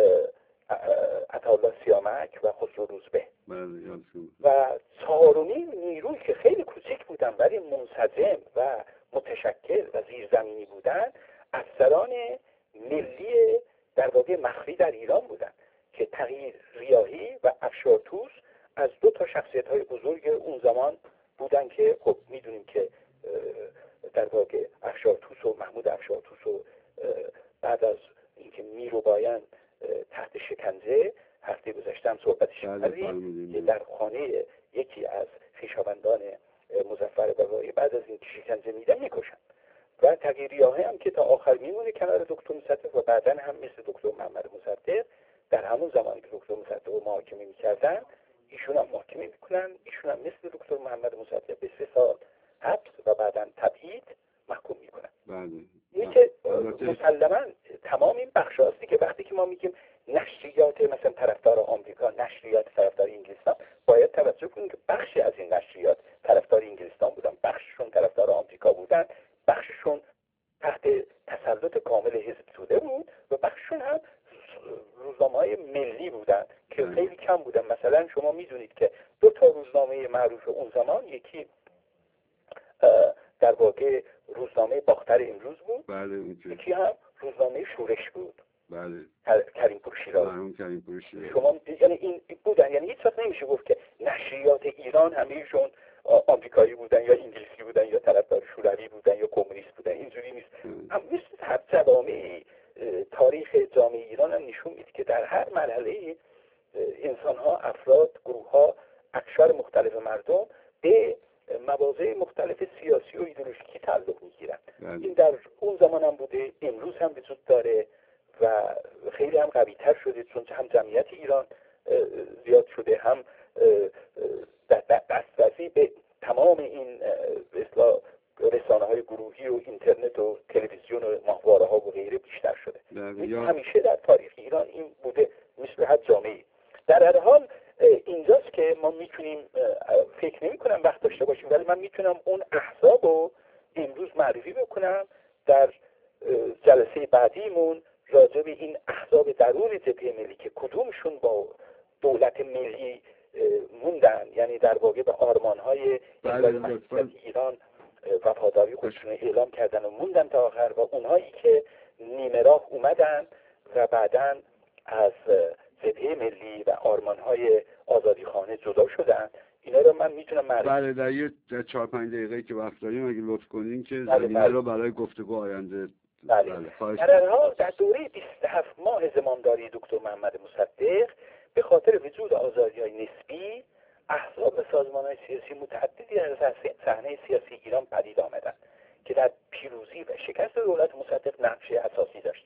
عطاالله سیامک و خسرو روزبه. بله. و چهارمین نیروی که خیلی کوچک بودن ولی منسجم و متشکل و زیرزمینی بودن، افسران ملی در واقع مخفی در ایران بودن که تغییر ریاحی و افشارتوس از دو تا شخصیت‌های بزرگ اون زمان بودن که خب میدونیم که در واقع افشارتوس و محمود افشارتوس و بعد از اینکه میروبایان تحت شکنجه هفته گذشته هم صحبتش کردیم که در خانه یکی از خویشاوندان مظفر بقایی بعد از اینکه شکنجه میدن میکشن و تغییر ریاحی هم که تا آخر میمونه کنار دکتر مصدق و بعدن هم مثل دکتر محمد مصدق در همون زمانی که دکتر مصدق رو محاکمه میکردن ایشون هم محاکمه میکنن. ایشون هم مثل دکتر محمد مصدق به سه سال حبس و بعدن تبعید محکوم میکنن. بله. این که مسلما تمام این بخش هستی که وقتی که ما میگیم نشریات مثلا طرفدار آمریکا، نشریات طرفدار انگلستان، باید توجه کنیم که بخشی از این نشریات طرفدار انگلستان بودن، بخششون طرفدار آمریکا بودن، بخششون تحت تسلط کامل حزب توده بود و بخششون هم روزنامه‌های ملی بودن که خیلی کم بودن. مثلا شما میدونید که دو تا روزنامه معروف اون زمان، یکی در واقع روزنامه باختر امروز بود، بله. یکی هم روزنامه شورش بود. بله. کریم پور شیراز. کریم پور شیراز. شما یعنی این بودن، یعنی هیچ وقت نمیشه گفت که نشریات ایران همه‌شون آمریکایی بودن یا انگلیسی بودن یا طرفدار شوروی بودن یا کمونیست بودن. اینجوری نیست. هم مثل هر جوامع تاریخ جامعه ایران هم نشون میده که در هر مرحله انسان‌ها، افراد، گروه‌ها، اقشار مختلف مردم به مواضع مختلف سیاسی و ایدئولوژیکی تعلق میگیرن. این در اون زمان هم بوده، امروز هم وجود داره و خیلی هم قوی تر شده، چون هم جمعیت ایران زیاد شده، هم دسترسی به تمام این اصلاح رسانه های گروهی و اینترنت و تلویزیون و ماهواره ها و غیره بیشتر شده. همیشه در تاریخ ایران این بوده، مثل هر جامعه. در هر حال اینجاست که ما میتونیم، فکر نمی کنم وقت داشته باشیم، ولی من میتونم اون احزاب رو امروز معرفی بکنم در جلسه بعدیمون راجع به این احزاب درون جبهه ملی که کدومشون با دولت ملی موندن، یعنی در واقع به آرمان‌های ایران وفاداری خودشون اعلام کردن و موندن تا آخر، و اونهایی که نیمه راه اومدن و بعداً از جبهه ملی و آرمان‌های آزادیخوانه جدا شدن. اینا رو من میتونم معرفی. بله، در یه چهار پنج دقیقه که وقت داریم اگه لطف کنین که زمینه رو برای گفتگو آینده. بله. بله. در هر حال در دوره بیست و هفت ماه زمامداری دکتر محمد مصدق به خاطر وجود آزادی‌های نسبی، احزاب و سازمان‌های سیاسی متعددی در صحنه سیاسی ایران پدید آمدند که در پیروزی و شکست دولت مصدق نقش اساسی داشتند.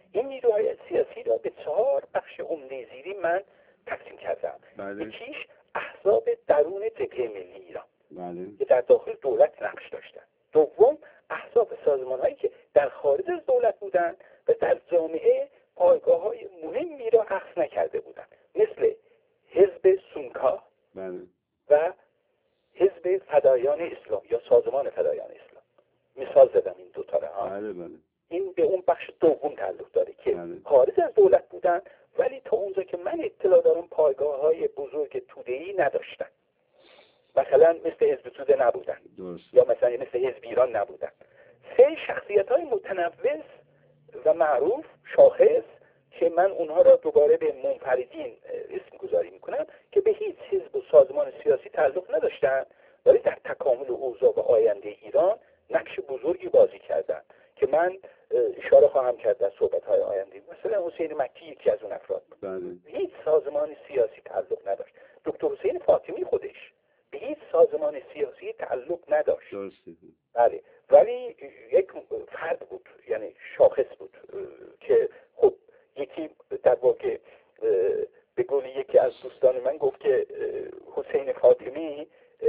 این نیروهای سیاسی را به چهار بخش عمده زیری من تقسیم کردم. بله. یکیش احزاب درون جبهه ملی ایران بله. که در داخل دولت نقش داشتن. دوم احزاب سازمان‌هایی که در خارج از دولت بودند و در جامعه پایگاه‌های مهمی را اخذ نکرده بودند، مثل حزب سونکا بله. و حزب فدایان اسلام یا سازمان فدایان اسلام. مثال زدم این دو تا را. بله بله. این به اون بخش دوم تعلق داره که بله. خارج از دولت بودن ولی تا اونجا که من اطلاع دارم پایگاه‌های بزرگ توده‌ای نداشتن. مثلا مثل حزب توده نبودن. درست. یا مثلا مثل حزب ایران نبودن. سه شخصیت‌های متنوع و معروف شاخص که من اونها را دوباره به منفردین اسم گذاری میکنم که به هیچ حزب و سازمان سیاسی تعلق نداشتن ولی در تکامل اوضاع و آینده ایران نقش بزرگی بازی کردن که من اشاره خواهم کرد در صحبت‌های آینده. مثلا حسین مکی یکی از اون افراد بود. بله. هیچ سازمان سیاسی تعلق نداشت. دکتر حسین فاطمی خودش به هیچ سازمان سیاسی تعلق نداشت. درسته. بله. ولی یک فرد بود، یعنی شاخص بود که خب یکی در واقع به قول یکی از دوستان من گفت که حسین فاطمی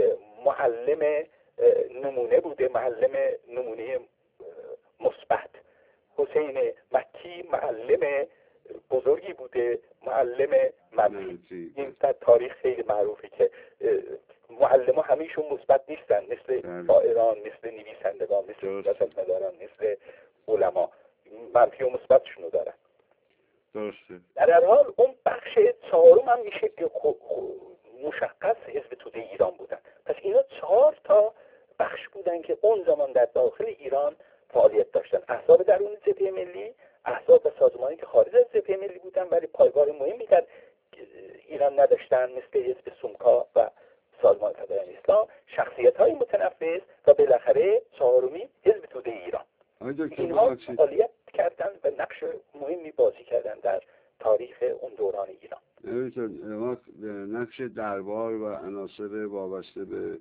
معلم نمونه بوده، معلم نمونه مثبت. حسین مکی معلم بزرگی بوده، معلم منفی. این در تاریخ خیلی معروفه که معلم ها همیشون مثبت نیستن، مثل شاعران، مثل نویسندگان، مثل سیاستمداران، مثل علما، منفی و مثبتشونو دارن. درسته. در هر حال اون بخش چهارم هم میشه که مشخص حزب توده ایران بودن. پس اینا چهار تا بخش بودن که اون زمان در داخل ایران فعالیت داشتن. احزاب درون جبهه ملی، احزاب و سازمانی که خارج از جبهه ملی بودن ولی پایگاه مهمی در ایران نداشتن، مثل حزب سومکا و سازمان فدایان اسلام، شخصیت‌های متنفذ و بالاخره چهارمی حزب توده ایران. اینها فعالیت کردن و نقش مهمی بازی کردن در تاریخ اون دوران ایران. نقش دربار و عناصر وابسته به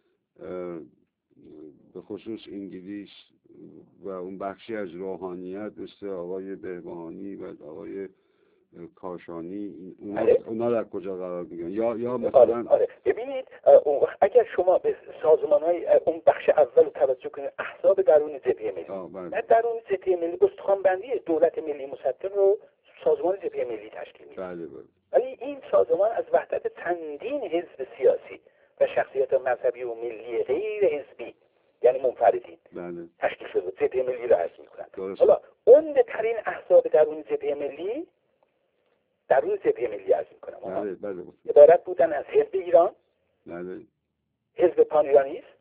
به خصوص انگلیس و اون بخشی از روحانیت مثل آقای بهبهانی و آقای کاشانی، اونا, اونا در کجا قرار میگن؟ یا یا مثلا آره, آره. ببینید اگر شما به سازمان‌های اون بخش اول توجه کنید، احزاب درون جبهه ملی، در درون جبهه ملی استخوان‌بندی دولت ملی مصدق رو سازمان جبهه ملی تشکیل میده. بله بله. ولی این سازمان از وحدت چندین حزب سیاسی و شخصیت مذهبی و ملی غیر حزبی، یعنی منفردین، بله، تشکیل شده. جبهه ملی رو عرض می‌کنم. حالا عمده ترین احزاب درون جبهه ملی درون جبهه ملی عرض می‌کنم. بله بله. عبارت بودن از حزب ایران، بله، حزب پانیرانیست،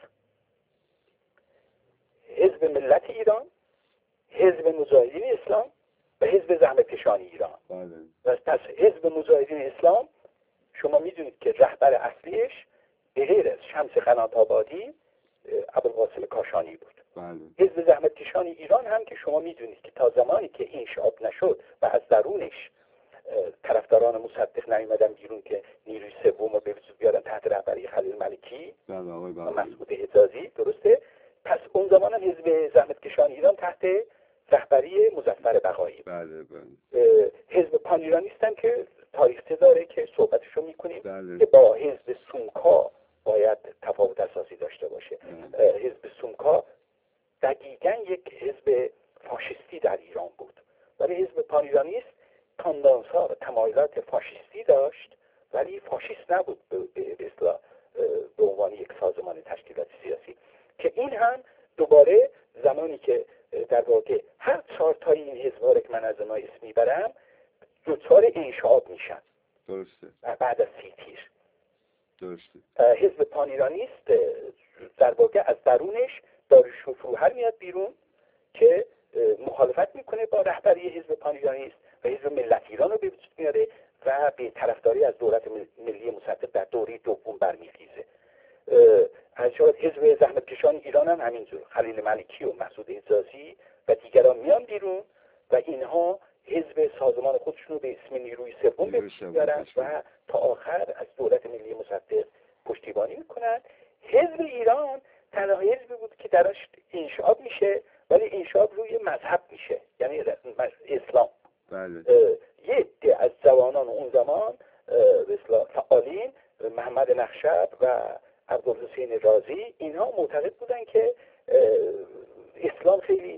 حزب ملت ایران، حزب مجاهدین اسلام و حزب زحمتکشان ایران. بله. پس حزب مجاهدین اسلام شما میدونید که رهبر اصلیش به غیر از شمس قنات آبادی ابوالقاسم کاشانی بود. بله. حزب زحمتکشان ایران هم که شما میدونید که تا زمانی که انشعاب نشد و از درونش طرفداران مصدق نیومدن بیرون که نیروی سوم رو به وجود بیارن تحت رهبری خلیل ملکی و مسعود حجازی، درسته؟ پس اون زمان هم حزب زحمتکشان ایران تحت رهبری مظفر بقایی. بله بله. حزب پانیرانیستم که تاریخچه داره که صحبتشو میکنیم، بله، که با حزب سومکا باید تفاوت اساسی داشته باشه. بله. حزب سومکا دقیقاً یک حزب فاشیستی در ایران بود، ولی حزب پانیرانیست تندانس‌ها و تمایلات فاشیستی داشت ولی فاشیست نبود به اصطلاح به عنوان یک سازمان تشکیلات سیاسی. که این هم دوباره زمانی که در واقع هر چهار تا این حزب‌ها که من از اونها اسم میبرم دوچار انشعاب میشن. درسته. بعد از سی تیر. درسته. حزب پانیرانیست در واقع از درونش داریوش فروهر میاد بیرون که مخالفت میکنه با رهبری حزب پانیرانیست و حزب ملت ایران رو به وجود میاره و به طرفداری از دولت ملی مصدق در دوره دوم برمیخیزه. از جهت حزب زحمتکشان ایران هم همینجور، خلیل ملکی و مسعود حجازی و دیگران میان بیرون و اینها حزب سازمان خودشون رو به اسم نیروی سوم به وجود میارن و تا آخر از دولت ملی مصدق پشتیبانی میکنن. حزب ایران تنها حزبی بود که درش انشعاب میشه، ولی انشعاب روی مذهب میشه، یعنی اسلام.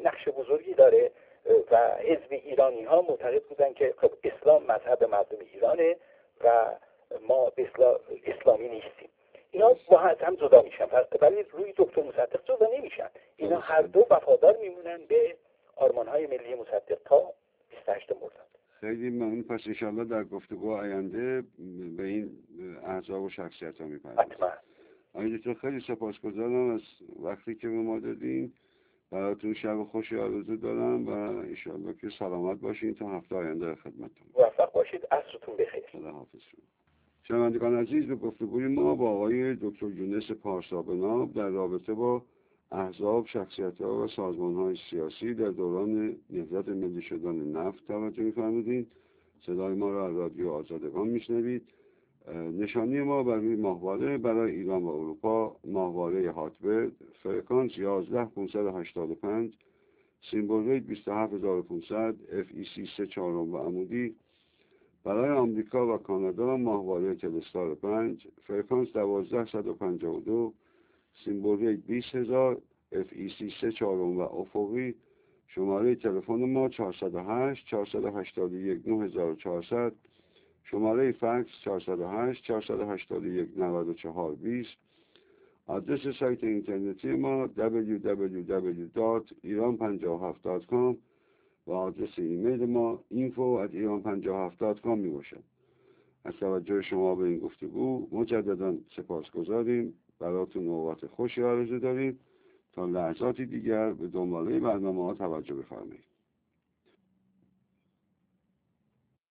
نقش بزرگی داره و حزب ایرانی ها معتقد بودن که خب اسلام مذهب مردم ایرانه و ما اسلامی نیستیم. اینا با هم جدا میشن ولی روی دکتر مصدق جدا نمیشن. اینا هر دو وفادار میمونن به آرمانهای ملی مصدق تا بیست و هشتم مرداد. خیلی ممنون. پس انشاءالله در گفتگو آینده به این احزاب و شخصیت ها میپردازیم. حتما. آقای دکتر خیلی سپاسگزارم از وقتی که به ما دادین. براتون شب خوشی آرزو دارم و انشاءالله که سلامت باشین تا هفته آینده خدمتتون. موفق باشید. عصرتون بخیر. خدا حافظ شما. شنوندگان عزیز، به گفتگوی ما با آقای دکتر یونس پارسابناب در رابطه با احزاب، شخصیت‌ها و سازمان‌های سیاسی در دوران نهضت ملی شدن نفت توجه می‌فرمودین. صدای ما را از رادیو آزادگان میشنوید. نشانی ما بر روی ماهواره برای ایران و اروپا ماهواره هاتبرد، فرکانس یازده پانصد و هشتاد و پنج، سیمبل ریت بیست و هفت هزار و پانصد، اف ای سی سه چهارم و عمودی. برای آمریکا و کانادا ماهواره تلستار پنج، فرکانس دوازده صد و پنجاه و دو، سیمبل ریت بیست هزار، اف ای سی سه چهارم و افقی. شماره تلفن ما چهارصد و هشت چهارصد و هشتاد و یک نه هزار و چهارصد، شماره فکس چهارصد و هشت چهارصد و هشتاد و یک نود و چهار بیست. آدرس سایت اینترنتی ما دبلیو دبلیو دبلیو دات ایران پنجاه و هفت دات کام و آدرس ایمیل ما اینفو ات ایران پنجاه و هفت دات کام می باشد. از توجه شما به این گفتگو مجددا سپاسگزاریم. براتون اوقات خوشی آرزو داریم. تا لحظاتی دیگر به دنباله برنامه ها توجه بفرمایید.